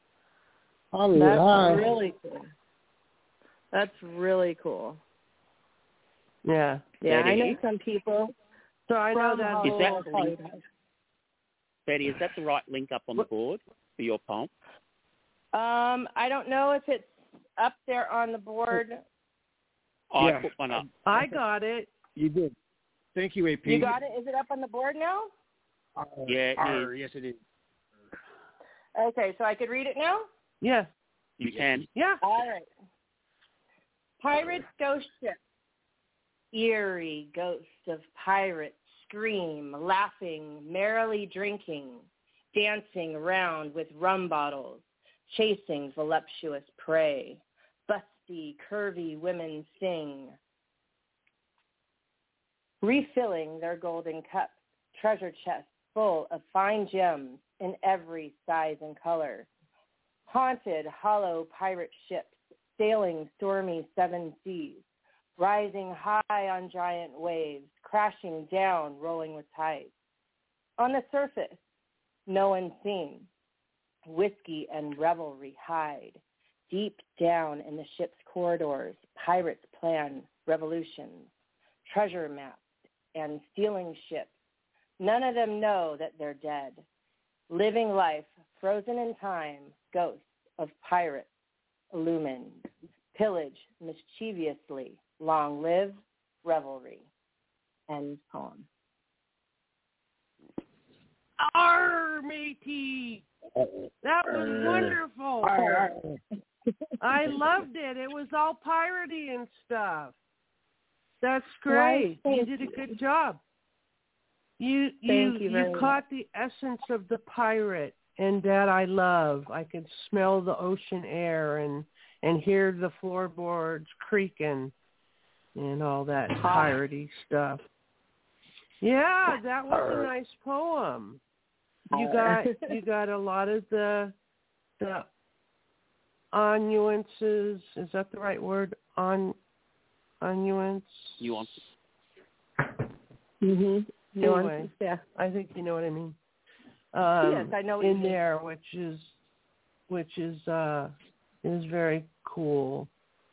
That's really cool. That's really cool. Yeah. Yeah, Betty, I know some people. So I know that. Betty, is that the right link up on the board for your poem? I don't know if it's up there on the board. I put one up. I got it. You did. Thank you, AP. You got it? Is it up on the board now? Yeah, it is. Yes, it is. Okay, so I could read it now? Yeah. You can. Yeah. All right. Pirates ghost ship. Eerie ghosts of pirates scream, laughing, merrily drinking, dancing around with rum bottles, chasing voluptuous prey. Busty, curvy women sing, refilling their golden cups, treasure chests full of fine gems in every size and color. Haunted, hollow pirate ships sailing stormy seven seas, rising high on giant waves, crashing down, rolling with tides. On the surface, no one seen. Whiskey and revelry hide. Deep down in the ship's corridors, pirates plan revolutions, treasure maps, and stealing ships. None of them know that they're dead. Living life, frozen in time, ghosts of pirates illumined. Pillage mischievously, long live revelry. End poem. Arr, matey! That was wonderful. I loved it. It was all piratey and stuff. That's great. You did a good job. You caught the essence of the pirate, and that I love. I could smell the ocean air and hear the floorboards creaking and all that piratey stuff. Yeah, that was a nice poem. You got a lot of the nuances. Is that the right word? Nuance. Nuances. Mhm. Anyway, yeah. I think you know what I mean. Yes, I know what you in mean. there, which is very cool.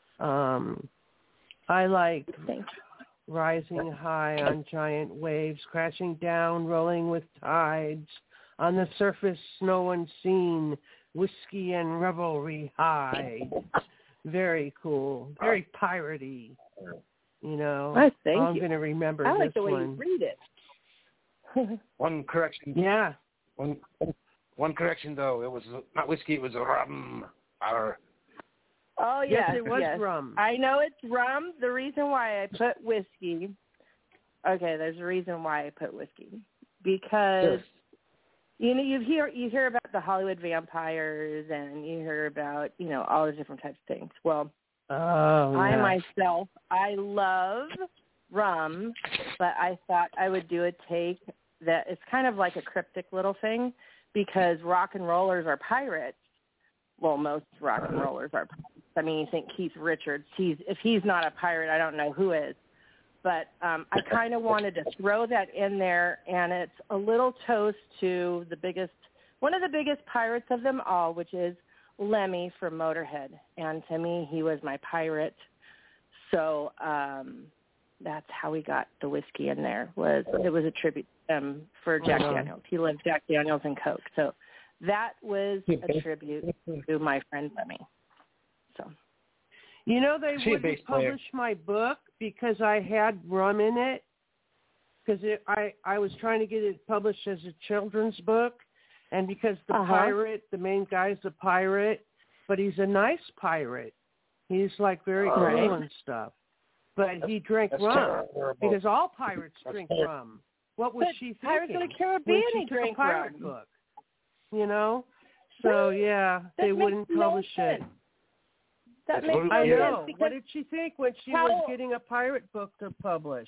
I like rising high on giant waves, crashing down, rolling with tides. On the surface, no one seen. Whiskey and revelry high. Very cool. Very piratey. You know. I'm going to remember I like this the way one. you read it. One correction. Yeah. One correction, though. It was not whiskey. It was rum. Oh, yes, it was rum. I know it's rum. The reason why I put whiskey, there's a reason why I put whiskey. Because, you hear about the Hollywood vampires and you hear about, all the different types of things. Well, I myself, I love rum, but I thought I would do a take that it's kind of like a cryptic little thing because rock and rollers are pirates. Well, most rock and rollers are pirates. I mean, you think Keith Richards, if he's not a pirate, I don't know who is. But I kind of wanted to throw that in there, and it's a little toast to one of the biggest pirates of them all, which is Lemmy from Motorhead. And to me, he was my pirate. So that's how we got the whiskey in there. It was a tribute to him for Jack Daniels. He loved Jack Daniels and Coke. So that was a tribute to my friend Lemmy. So, they wouldn't publish my book because I had rum in it. Because I was trying to get it published as a children's book, and because the main guy's a pirate, but he's a nice pirate. He's like very cool and stuff. But he drank rum because all pirates drink rum. What was she thinking? Pirates of the Caribbean, when she took a pirate rum. book, So they wouldn't publish it. That makes no I know. sense. What did she think when she was getting a pirate book to publish?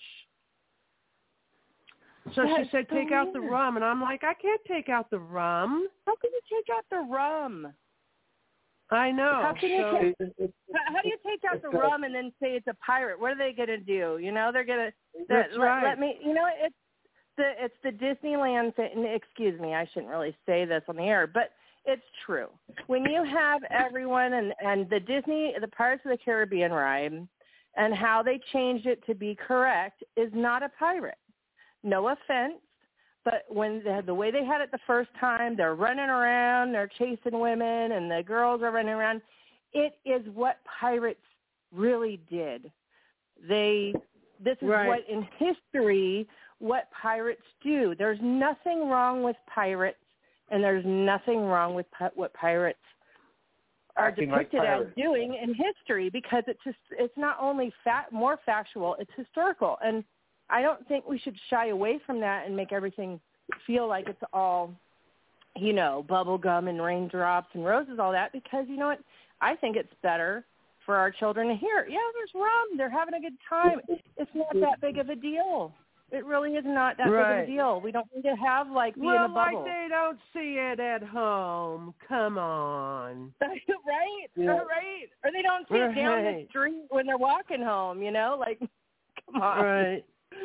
So she said, take out the rum. And I'm like, I can't take out the rum. How can you take out the rum? I know. How do you take out the rum and then say it's a pirate? What are they going to do? They're going to let me. It's the Disneyland thing. Excuse me, I shouldn't really say this on the air, but it's true. When you have everyone and the Pirates of the Caribbean ride and how they changed it to be correct is not a pirate. No offense, but when the way they had it the first time, they're running around, they're chasing women, and the girls are running around. It is what pirates really did. This is what in history what pirates do. There's nothing wrong with pirates, and there's nothing wrong with what pirates are depicted as doing in history, because it's not only more factual, it's historical. And I don't think we should shy away from that and make everything feel like it's all, bubble gum and raindrops and roses, all that, because you know what? I think it's better for our children to hear, there's rum, they're having a good time. It's not that big of a deal. It really is not that big of a deal. We don't need to have, be in a bubble. Like they don't see it at home. Come on. Right? Right. Or they don't see it down the street when they're walking home, come on. Right.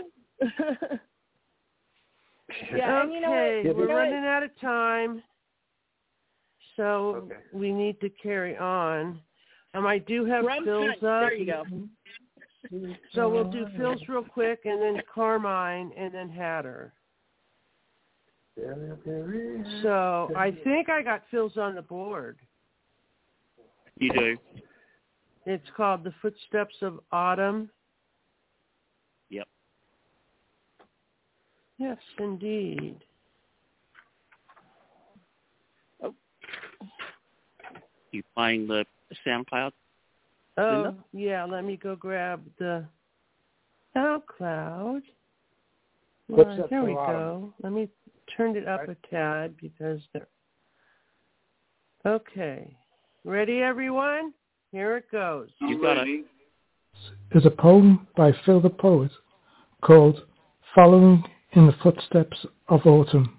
Yeah, and we're running out of time, so we need to carry on. I do have Phil's up. There you go. So we'll do Phil's real quick, and then Carmine, and then Hatter. So I think I got Phil's on the board. You do. It's called The Footsteps of Autumn. Yep. Yes, indeed. Oh. You playing the SoundCloud? Oh, Linda? yeah, let me go grab the SoundCloud. There we go. Let me turn it up a tad because they're... Okay. Ready, everyone? Here it goes. You got it. Is a poem by Phil the Poet called Following in the Footsteps of Autumn.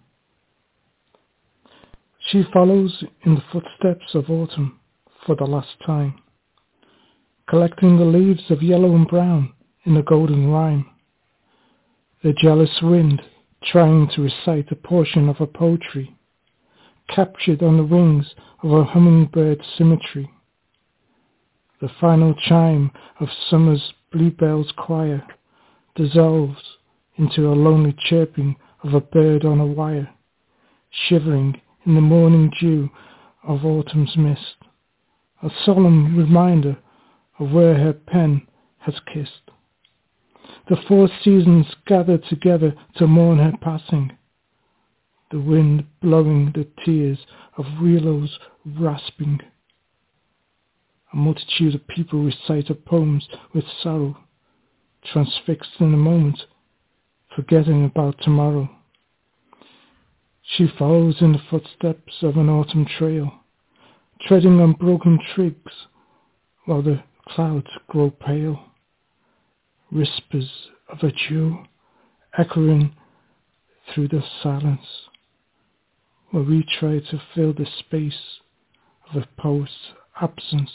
She follows in the footsteps of autumn for the last time, collecting the leaves of yellow and brown in a golden rhyme. The jealous wind trying to recite a portion of her poetry, captured on the wings of a hummingbird's symmetry. The final chime of summer's bluebell's choir dissolves into a lonely chirping of a bird on a wire, shivering in the morning dew of autumn's mist, a solemn reminder of where her pen has kissed. The four seasons gather together to mourn her passing, the wind blowing the tears of willows rasping. A multitude of people recite her poems with sorrow, transfixed in a moment, forgetting about tomorrow. She follows in the footsteps of an autumn trail, treading on broken twigs while the clouds grow pale. Whispers of a dew echoing through the silence, where we try to fill the space of a poet's absence.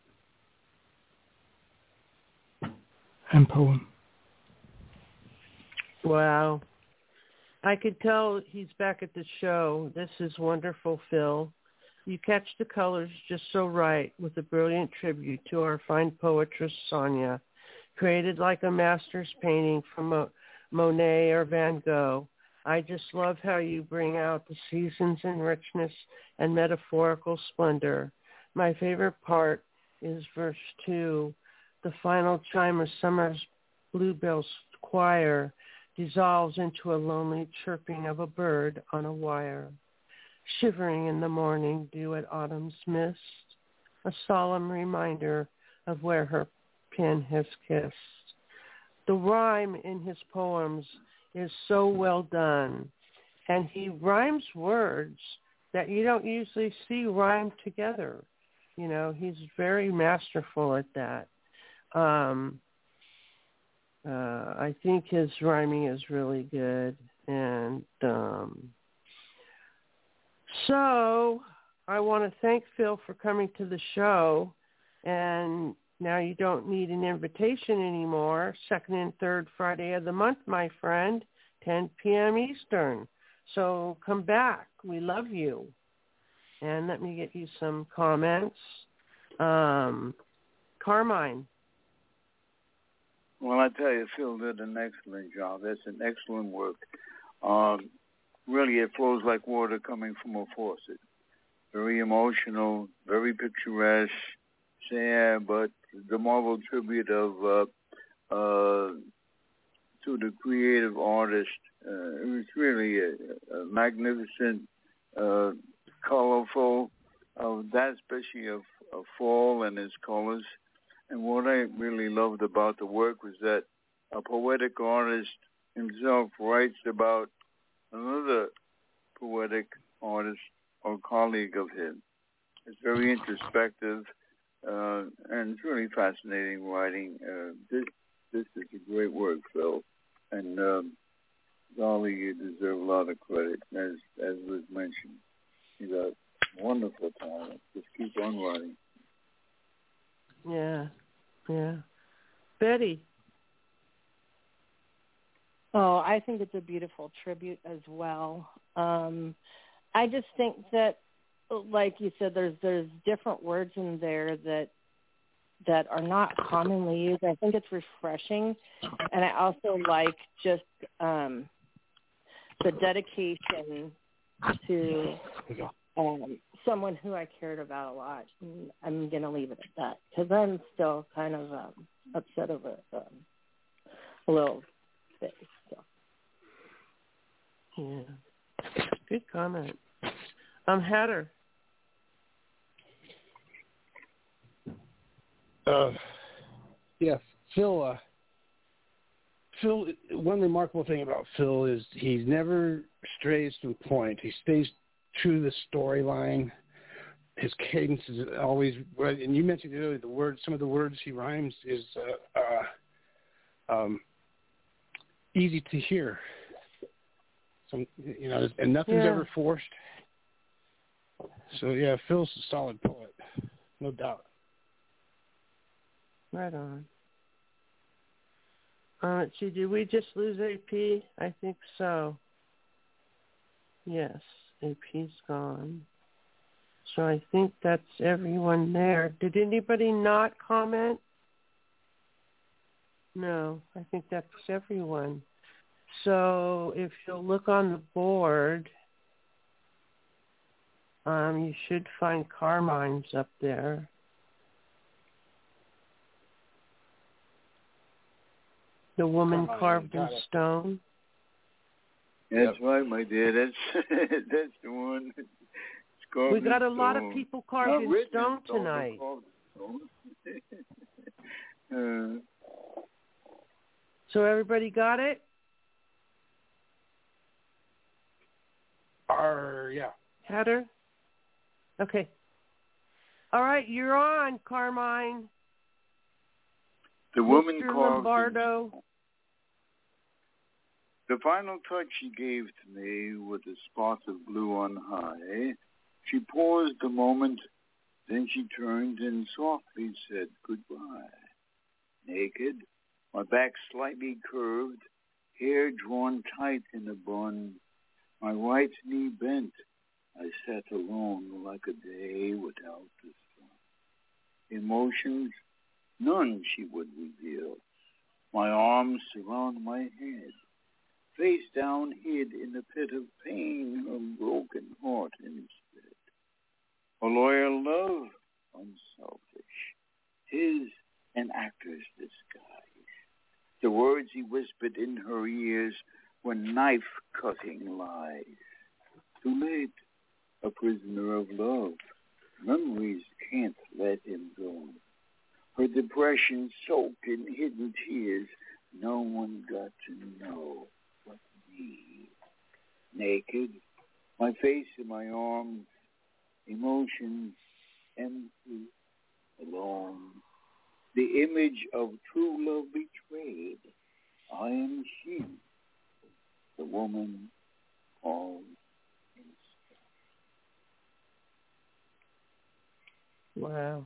End poem. Wow. I could tell he's back at the show. This is wonderful, Phil. You catch the colors just so right with a brilliant tribute to our fine poetress, Sonia, created like a master's painting from Monet or Van Gogh. I just love how you bring out the seasons in richness and metaphorical splendor. My favorite part is verse 2. The final chime of summer's bluebell's choir dissolves into a lonely chirping of a bird on a wire, shivering in the morning dew at autumn's mist, a solemn reminder of where her pen has kissed. The rhyme in his poems is so well done, and he rhymes words that you don't usually see rhymed together. He's very masterful at that. I think his rhyming is really good. And so I want to thank Phil for coming to the show. And now you don't need an invitation anymore. Second and third Friday of the month, my friend, 10 p.m. Eastern. So come back. We love you. And let me get you some comments. Carmine. Well, I tell you, Phil did an excellent job. That's an excellent work. really it flows like water coming from a faucet. Very emotional, very picturesque, sad, but the Marvel tribute of to the creative artist. It was really a magnificent, colorful, that especially of fall and its colors. And what I really loved about the work was that a poetic artist himself writes about another poetic artist or colleague of his. It's very introspective, and it's really fascinating writing. This is a great work, Phil, and Dolly, you deserve a lot of credit, as was mentioned. You got wonderful talent. Just keep on writing. Yeah. Betty. Oh, I think it's a beautiful tribute as well. I just think that, like you said, there's different words in there that are not commonly used. I think it's refreshing, and I also like just the dedication to someone who I cared about a lot. And I'm going to leave it at that because I'm still kind of upset over it a little bit. So. Yeah. Good comment. Hatter. Yes, Phil. One remarkable thing about Phil is he never strays from point. He stays true to the storyline. His cadence is always, and you mentioned earlier some of the words he rhymes is easy to hear. And nothing's ever forced. So yeah, Phil's a solid poet, no doubt. Right on. Let's see, did we just lose AP? I think so. Yes, AP's gone. So I think that's everyone there. Did anybody not comment? No, I think that's everyone. So if you'll look on the board, you should find Carmine's up there. The woman carved in stone. That's right, my dear. That's the one. We got a lot of people carved in stone tonight. So everybody got it? Yeah. Hatter? Okay. All right, you're on, Carmine. The woman Mr. carved Lombardo. The final touch she gave to me with a spot of blue on high. She paused a moment, then she turned and softly said goodbye. Naked, my back slightly curved, hair drawn tight in a bun, my right knee bent, I sat alone like a day without the sun. Emotions, none she would reveal. My arms surround my head. Face down hid in a pit of pain, her broken heart instead. A loyal love, unselfish, his an actor's disguise. The words he whispered in her ears were knife-cutting lies. Too late, a prisoner of love. Memories can't let him go. Her depression soaked in hidden tears. No one got to know. Naked, my face in my arms, emotions empty, alone. The image of true love betrayed. I am she, the woman called in stone. Wow.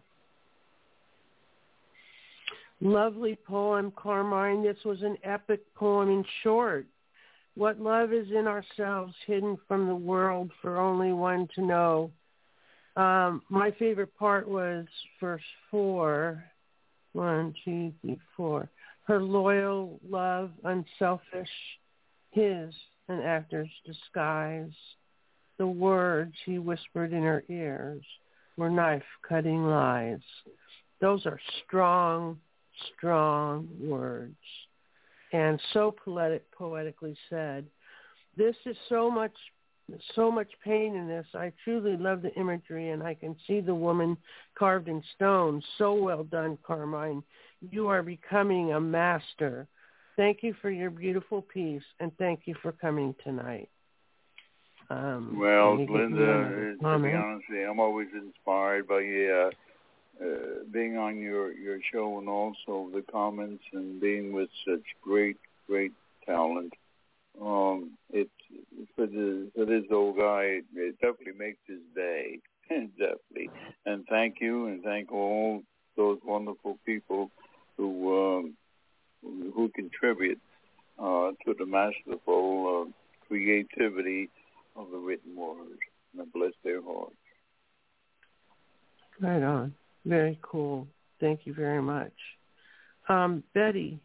Lovely poem, Carmine. This was an epic poem in short. What love is in ourselves, hidden from the world for only one to know. My favorite part was verse 4. 1, 2, 3, 4. Her loyal love, unselfish, his, an actor's disguise. The words he whispered in her ears were knife-cutting lies. Those are strong, strong words, and so poetically said. This is so much pain in this. I truly love the imagery, and I can see the woman carved in stone. So well done, Carmine. You are becoming a master. Thank you for your beautiful piece, and thank you for coming tonight. Well, Linda, to be honest with you, I'm always inspired by being on your show, and also the comments, and being with such great talent. It for this old guy, it definitely makes his day, definitely. And thank you, and thank all those wonderful people who contribute to the masterful creativity of the written word, and bless their hearts. Right on. Very cool. Thank you very much. Betty.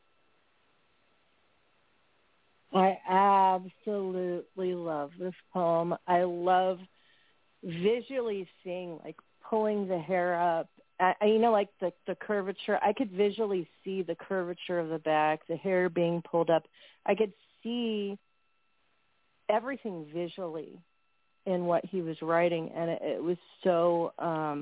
I absolutely love this poem. I love visually seeing, like, pulling the hair up. Like the curvature. I could visually see the curvature of the back, the hair being pulled up. I could see everything visually in what he was writing, and it was so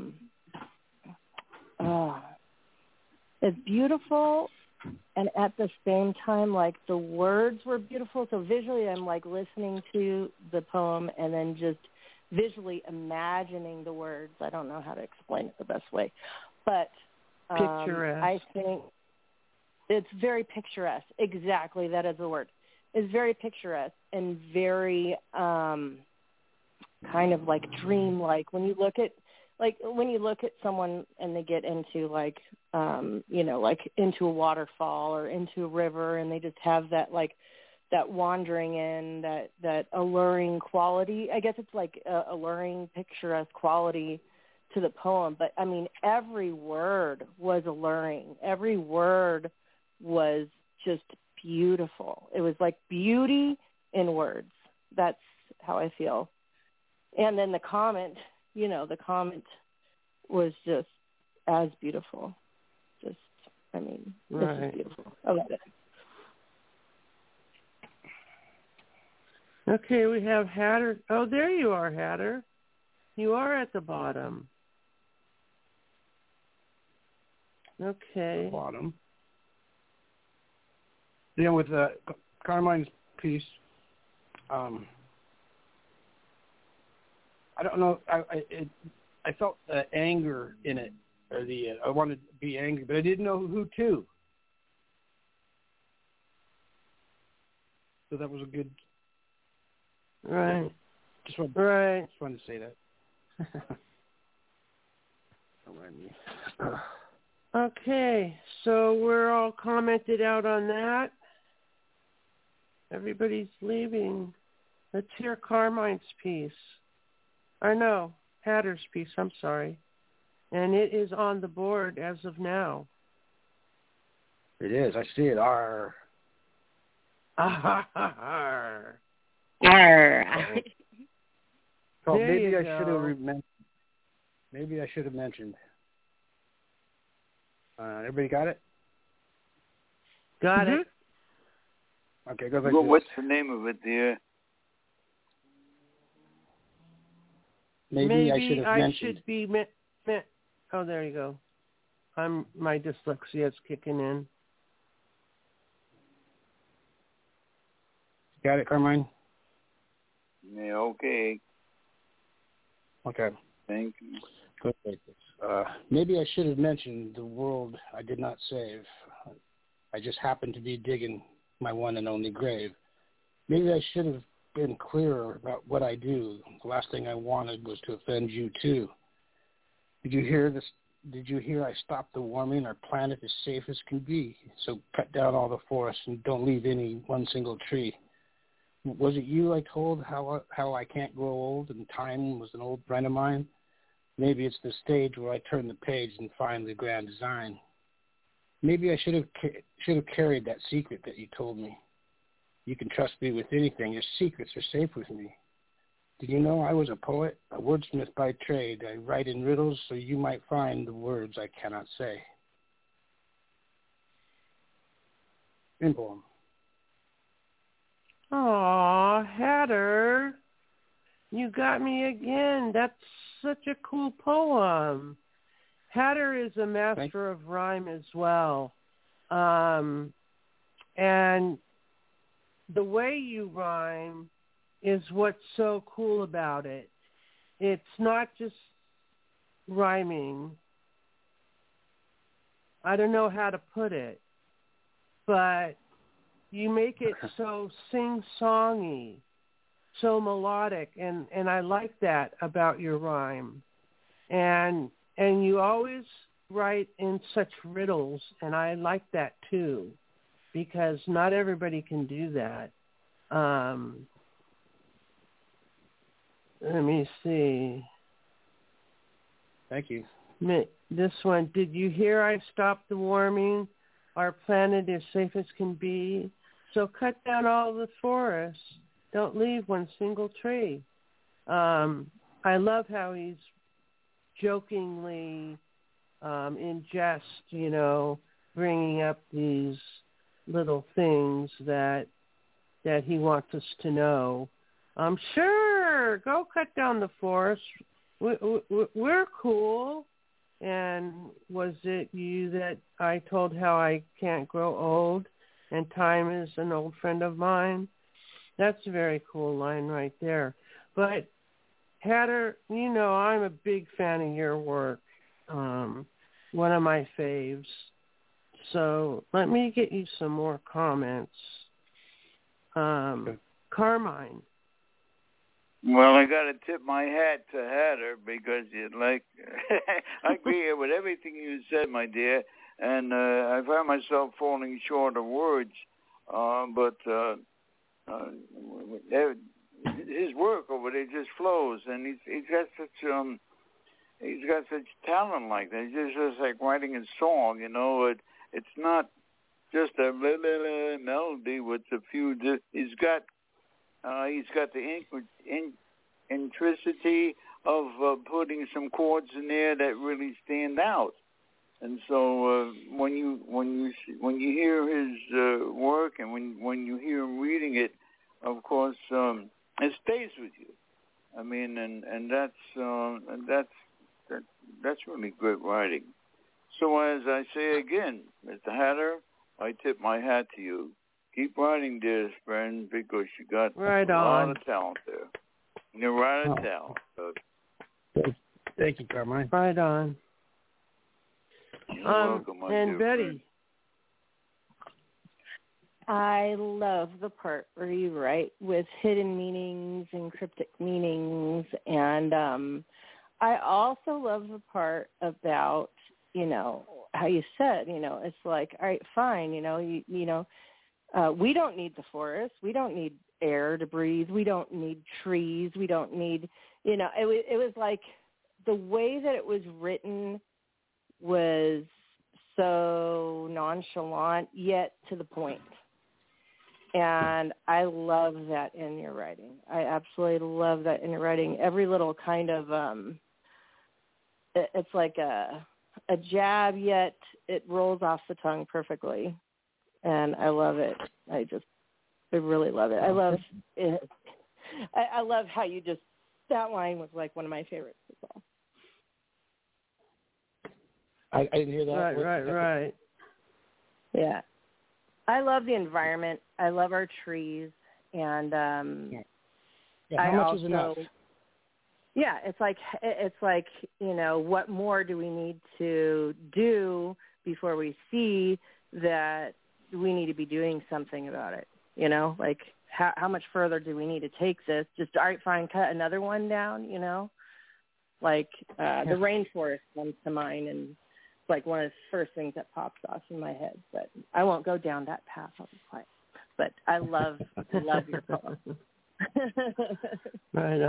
it's beautiful, and at the same time, like, the words were beautiful. So visually I'm like listening to the poem and then just visually imagining the words. I don't know how to explain it the best way, but picturesque. I think it's very picturesque. Exactly, that is the word. It's very picturesque and very kind of like dreamlike. When you look at someone and they get into like into a waterfall or into a river, and they just have that that wandering in, that alluring quality. I guess it's like a alluring, picturesque quality to the poem. But I mean, every word was alluring. Every word was just beautiful. It was like beauty in words. That's how I feel. And then the comment was just as beautiful. It's just beautiful. I love it. Okay, we have Hatter. Oh, there you are, Hatter. You are at the bottom. Okay. Bottom. With Carmine's piece, I don't know. I felt anger in it, or I wanted to be angry, but I didn't know who to. So that was a good. Right. Just wanted to say that. Okay, so we're all commented out on that. Everybody's leaving. Let's hear Carmine's piece. Or no, Hatter's piece, I'm sorry. And it is on the board as of now. It is. I see it. Arr. Arr. Arr. So maybe I should have mentioned. Maybe I should have mentioned. Everybody got it? Got it. Okay, go back. Well, what's the name of it, dear? Maybe I should have mentioned. Oh, there you go. My dyslexia is kicking in. Got it, Carmine? Yeah, okay. Okay. Thank you. Good. Maybe I should have mentioned the world I did not save. I just happened to be digging my one and only grave. Maybe I should have been clearer about what I do. The last thing I wanted was to offend you too. Did you hear this? Did you hear I stopped the warming? Our planet is safe as can be. So cut down all the forests and don't leave one single tree. Was it you I told how I can't grow old and time was an old friend of mine? Maybe it's the stage where I turn the page and find the grand design. Maybe I should have carried that secret that you told me. You can trust me with anything. Your secrets are safe with me. Did you know I was a poet, a wordsmith by trade? I write in riddles so you might find the words I cannot say. In poem. Aw, Hatter, you got me again. That's such a cool poem. Hatter is a master of rhyme as well. And the way you rhyme is what's so cool about it. It's not just rhyming. I don't know how to put it, but you make it so sing-songy, so melodic, and I like that about your rhyme. And you always write in such riddles, and I like that too, because not everybody can do that. Let me see. Thank you. This one, did you hear I stopped the warming? Our planet is safe as can be. So cut down all the forests. Don't leave one single tree. I love how he's jokingly, in jest, bringing up these little things that he wants us to know. Sure, go cut down the forest. We're cool. And was it you that I told how I can't grow old and time is an old friend of mine? That's a very cool line right there. But Hatter, I'm a big fan of your work. One of my faves. So let me get you some more comments. Carmine. Well, I got to tip my hat to Hatter because I agree with everything you said, my dear, and I found myself falling short of words. But his work over there just flows, and he's got such talent like that. It's just like writing a song, It's not just a melody with a few. He's got the intricity of putting some chords in there that really stand out. And so when you hear his work and when you hear him reading it, of course, it stays with you. I mean, and that's really great writing. So as I say again, Mr. Hatter, I tip my hat to you. Keep writing, dearest friend, because you got a lot of talent there. You're right on talent. Thank you, Carmine. Right on. You're welcome, my and dear Betty. friend. I love the part where you write with hidden meanings and cryptic meanings, and I also love the part about, how you said, it's like, all right, fine, we don't need the forest. We don't need air to breathe. We don't need trees. We don't need, it was like the way that it was written was so nonchalant, yet to the point. And I love that in your writing. I absolutely love that in your writing. Every little kind of, it's like a jab, yet it rolls off the tongue perfectly. And I love it. I really love it. I love it. I love how you that line was like one of my favorites as well. I didn't hear that. Right. Yeah. I love the environment. I love our trees. And how much is enough? Yeah, it's like, what more do we need to do before we see that we need to be doing something about it? Like how much further do we need to take this? Just, all right, fine, cut another one down, Like the rainforest comes to mind, and it's like one of the first things that pops off in my head. But I won't go down that path. I'll be quiet. But I love your poem. Right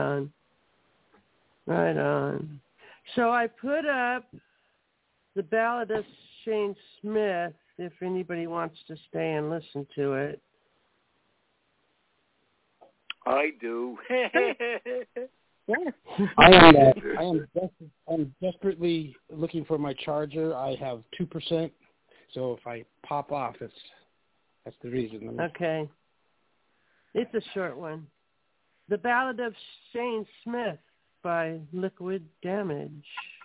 on. So I put up the Ballad of Shane Smith, if anybody wants to stay and listen to it. I do. I'm desperately looking for my charger. I have 2%, so if I pop off, that's the reason. Okay. It's a short one. The Ballad of Shane Smith by Liquid Damage.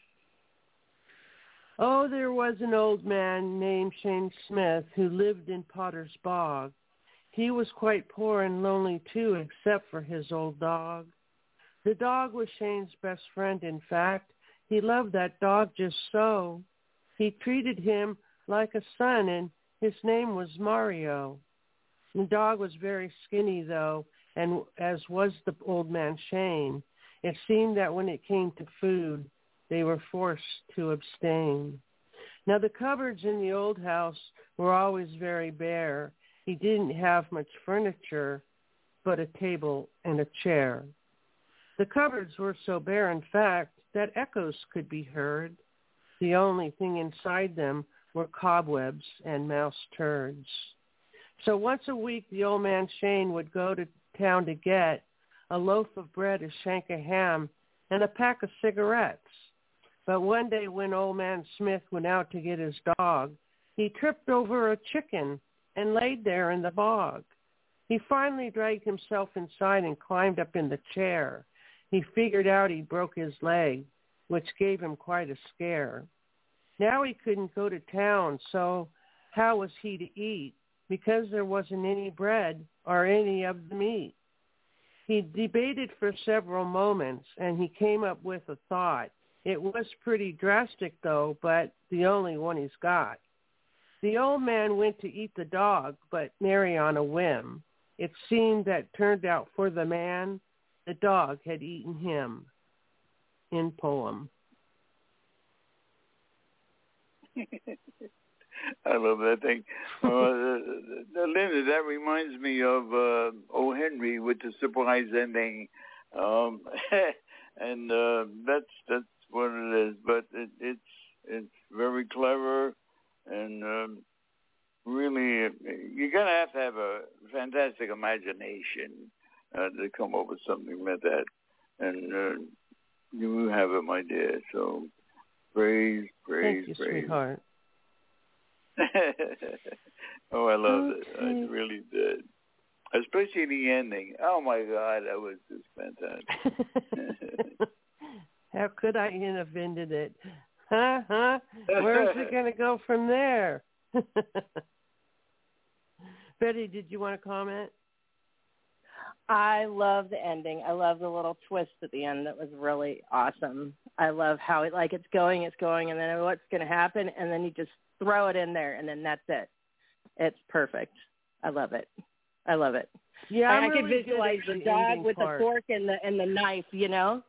Oh, there was an old man named Shane Smith who lived in Potter's Bog. He was quite poor and lonely too, except for his old dog. The dog was Shane's best friend, in fact. He loved that dog just so. He treated him like a son, and his name was Mario. The dog was very skinny, though, and as was the old man Shane. It seemed that when it came to food, they were forced to abstain. Now, the cupboards in the old house were always very bare. He didn't have much furniture, but a table and a chair. The cupboards were so bare, in fact, that echoes could be heard. The only thing inside them were cobwebs and mouse turds. So once a week, the old man Shane would go to town to get a loaf of bread, a shank of ham, and a pack of cigarettes. But one day when old man Smith went out to get his dog, he tripped over a chicken and laid there in the bog. He finally dragged himself inside and climbed up in the chair. He figured out he broke his leg, which gave him quite a scare. Now he couldn't go to town, so how was he to eat? Because there wasn't any bread or any of the meat. He debated for several moments, and he came up with a thought. It was pretty drastic, though, but the only one he's got. The old man went to eat the dog, but nary on a whim. It seemed that turned out for the man, the dog had eaten him. In poem. I love that thing. Linda, that reminds me of O. Henry with the surprise ending. And that's what it is. But it's very clever, and really, you're going to have a fantastic imagination to come up with something like that. And you have it, my dear. So praise. Thank you, sweetheart. Oh, I love it. I really did. Especially the ending. Oh, my God, that was just fantastic. How could I have ended it? Huh? Where is it going to go from there? Betty, did you want to comment? I love the ending. I love the little twist at the end. That was really awesome. I love how it's going, and then what's going to happen, and then you just throw it in there, and then that's it. It's perfect. I love it. Yeah, I could visualize the dog with the fork and the knife, you know?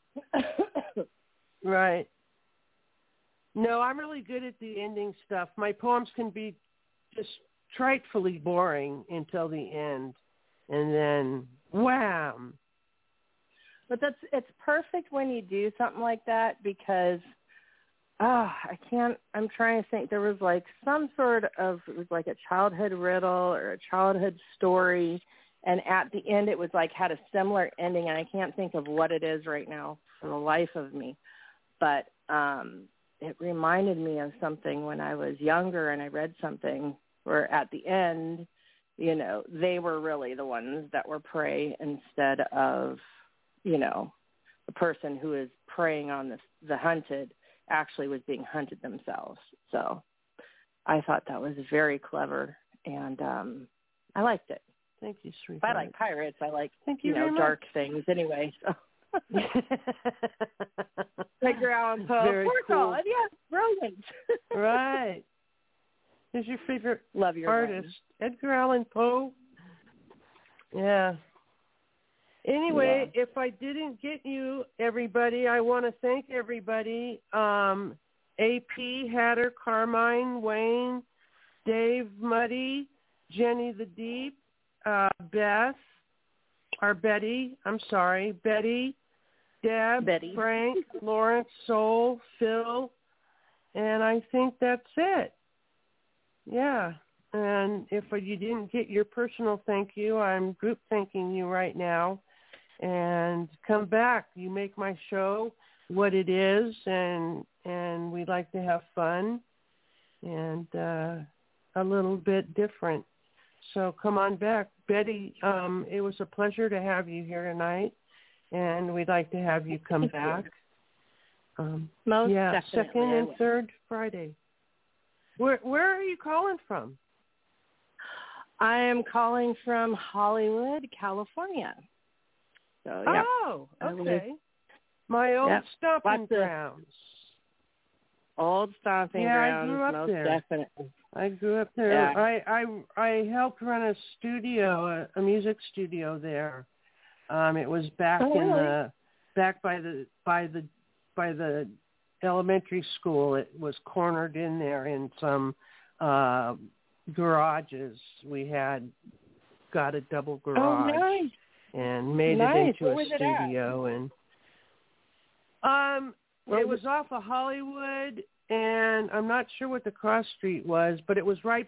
Right. No, I'm really good at the ending stuff. My poems can be just frightfully boring until the end, and then wham. But it's perfect when you do something like that because I'm trying to think. There was like some sort of, it was like a childhood riddle or a childhood story, and at the end it was like had a similar ending, and I can't think of what it is right now for the life of me. But it reminded me of something when I was younger, and I read something where at the end, you know, they were really the ones that were prey instead of, you know, the person who is preying on the hunted actually was being hunted themselves. So I thought that was very clever, and I liked it. Thank you, sweetheart. I like pirates. I like, Thank you know, dark things anyway. So. Edgar Allan Poe. Very cool. Yeah, brilliant. Right. Who's your favorite artist? Run. Edgar Allan Poe? Yeah. Anyway, if I didn't get you, everybody, I want to thank everybody. AP, Hatter, Carmine, Wayne, Dave, Muddy, Jenny the Deep, Beth, or Betty, Betty, Deb, Frank, Lawrence, Soul, Phil, and I think that's it. Yeah. And if you didn't get your personal thank you, I'm group thanking you right now. And come back. You make my show what it is, and we like to have fun and a little bit different. So come on back. Betty, it was a pleasure to have you here tonight, and we'd like to have you come back. Most definitely. Second and third Friday. Where are you calling from? I am calling from Hollywood, California. So, yeah. Oh, okay. My old stomping grounds. Old stomping grounds. I grew up most there. Definitely. I grew up there. Yeah. I helped run a studio, a music studio there. It was back by the elementary school. It was cornered in there in some garages. We had got a double garage and made it into a studio. And it was off of Hollywood, and I'm not sure what the cross street was, but it was right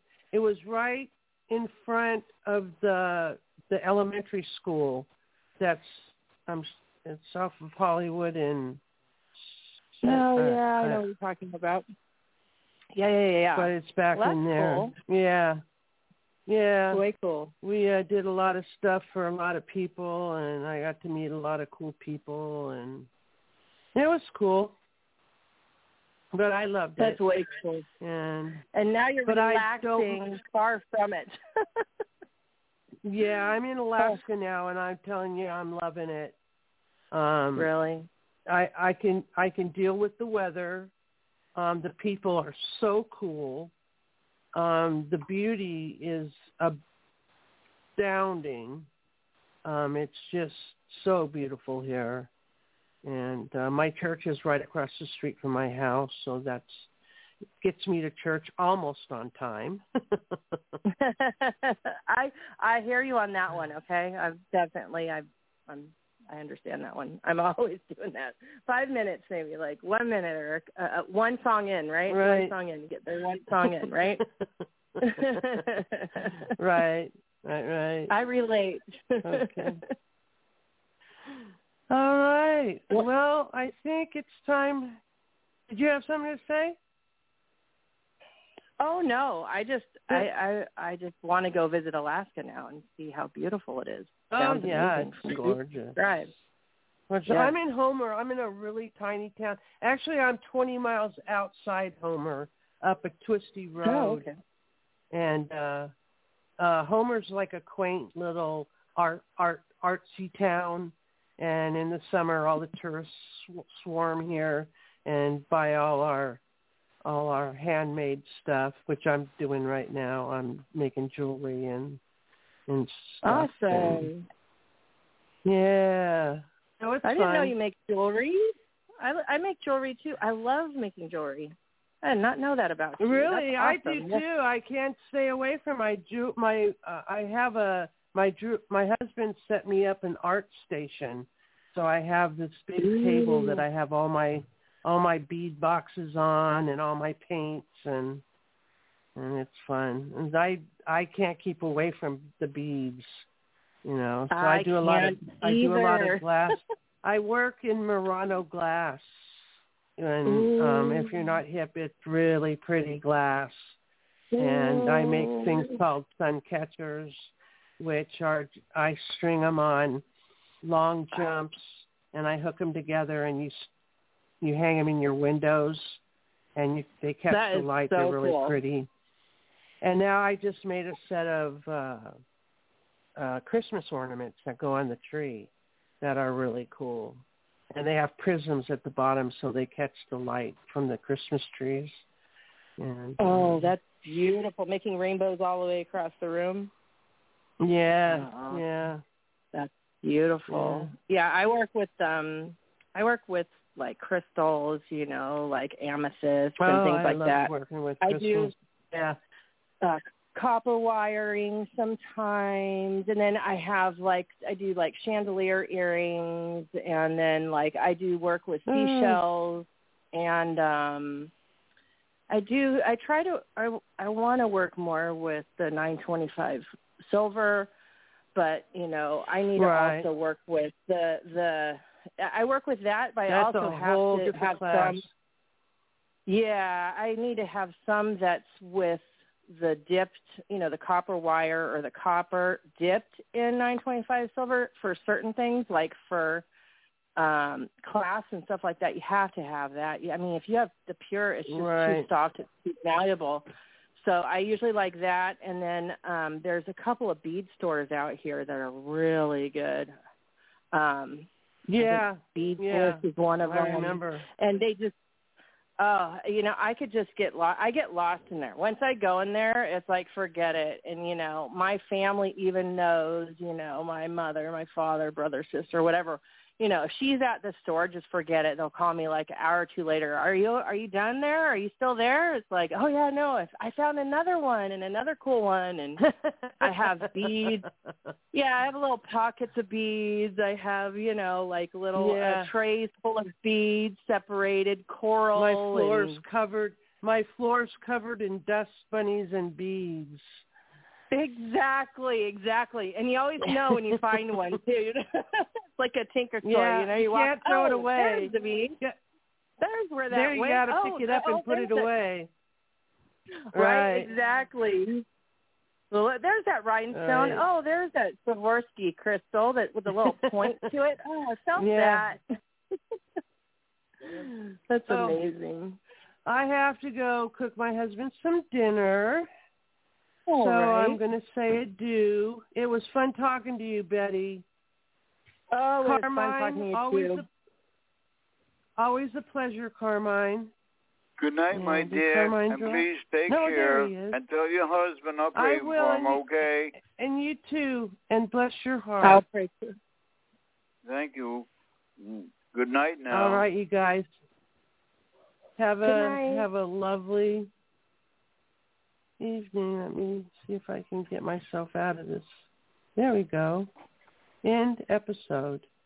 in front of the elementary school. It's off of Hollywood and. I know what you're talking about. Yeah. But it's back in there. Cool. Yeah. Way cool. We did a lot of stuff for a lot of people, and I got to meet a lot of cool people, and it was cool. But I loved it. That's way cool. And now you're relaxing far from it. Yeah, I'm in Alaska now, and I'm telling you, I'm loving it. Really? I can deal with the weather. The people are so cool. The beauty is astounding. It's just so beautiful here. And my church is right across the street from my house, so it gets me to church almost on time. I hear you on that one. Okay, I understand that one. I'm always doing that. 5 minutes, maybe, like 1 minute or one song in, right? Right. 1 song in. You get there 1 song in, right? Right. I relate. Okay. All right. Well, I think it's time. Did you have something to say? Oh no, I just want to go visit Alaska now and see how beautiful it is. Sounds amazing. It's gorgeous. Right. I'm in Homer. I'm in a really tiny town. Actually, I'm 20 miles outside Homer, up a twisty road. Oh, okay. And Homer's like a quaint little artsy town. And in the summer, all the tourists swarm here and buy all our handmade stuff, which I'm doing right now. I'm making jewelry and stuff. Awesome. Yeah. So it's I didn't fun. know you make jewelry. I make jewelry too. I love making jewelry. I did not know that about you. Really, That's awesome. I do too. I can't stay away from my my husband set me up an art station, so I have this big table that I have all my bead boxes on and all my paints, and it's fun. And I can't keep away from the beads, So I do a lot of glass. I work in Murano glass, and if you're not hip, it's really pretty glass. And I make things called sun catchers, which I string them on long jumps, and I hook them together, and you hang them in your windows, and they catch the light. They're really pretty. And now I just made a set of Christmas ornaments that go on the tree that are really cool. And they have prisms at the bottom so they catch the light from the Christmas trees. And, that's beautiful. Making rainbows all the way across the room. Yeah, yeah. That's beautiful. Yeah, I work with like crystals, like amethyst and things like that. I love working with crystals. I do copper wiring sometimes, and then I do chandelier earrings, and then I do work with seashells and I do. I try to. I want to work more with the 925 silver, but I need to also work with the. I work with that, but that's I also have to have some. Yeah, I need to have some that's with the dipped, the copper wire or the copper dipped in 925 silver for certain things, like for class and stuff like that. You have to have that. I mean, if you have the pure, it's just too soft, it's too malleable. So I usually like that. And then there's a couple of bead stores out here that are really good. Bead Force is one of them. I remember. And they just, I could just get lost. I get lost in there. Once I go in there, it's like, forget it. And, my family even knows, my mother, my father, brother, sister, whatever. If she's at the store, just forget it. They'll call me like an hour or two later. Are you done there? Are you still there? It's like, oh, yeah, no, I found another one and another cool one. And I have beads. Yeah, I have little pockets of beads. I have, like little trays full of beads, separated, coral. My floor's covered in dust bunnies and beads. Exactly. And you always know when you find one, too. It's like a tinker store, you can't throw it away. There's the bead. There's where that there you got to pick it up and put it away. Right, exactly. Well, there's that rhinestone. Right. Oh, there's that Swarovski crystal with a little point to it. Oh, I felt that. That's amazing. I have to go cook my husband some dinner. All right. I'm going to say adieu. It was fun talking to you, Betty. Oh, it was fun Carmine, talking to you, too. Always a pleasure, Carmine. Good night, my dear, and please take care. And tell your husband I'll pray for him, okay? And you too, and bless your heart. I'll pray for you. Thank you. Good night now. All right, you guys. Have a lovely evening. Let me see if I can get myself out of this. There we go. End episode.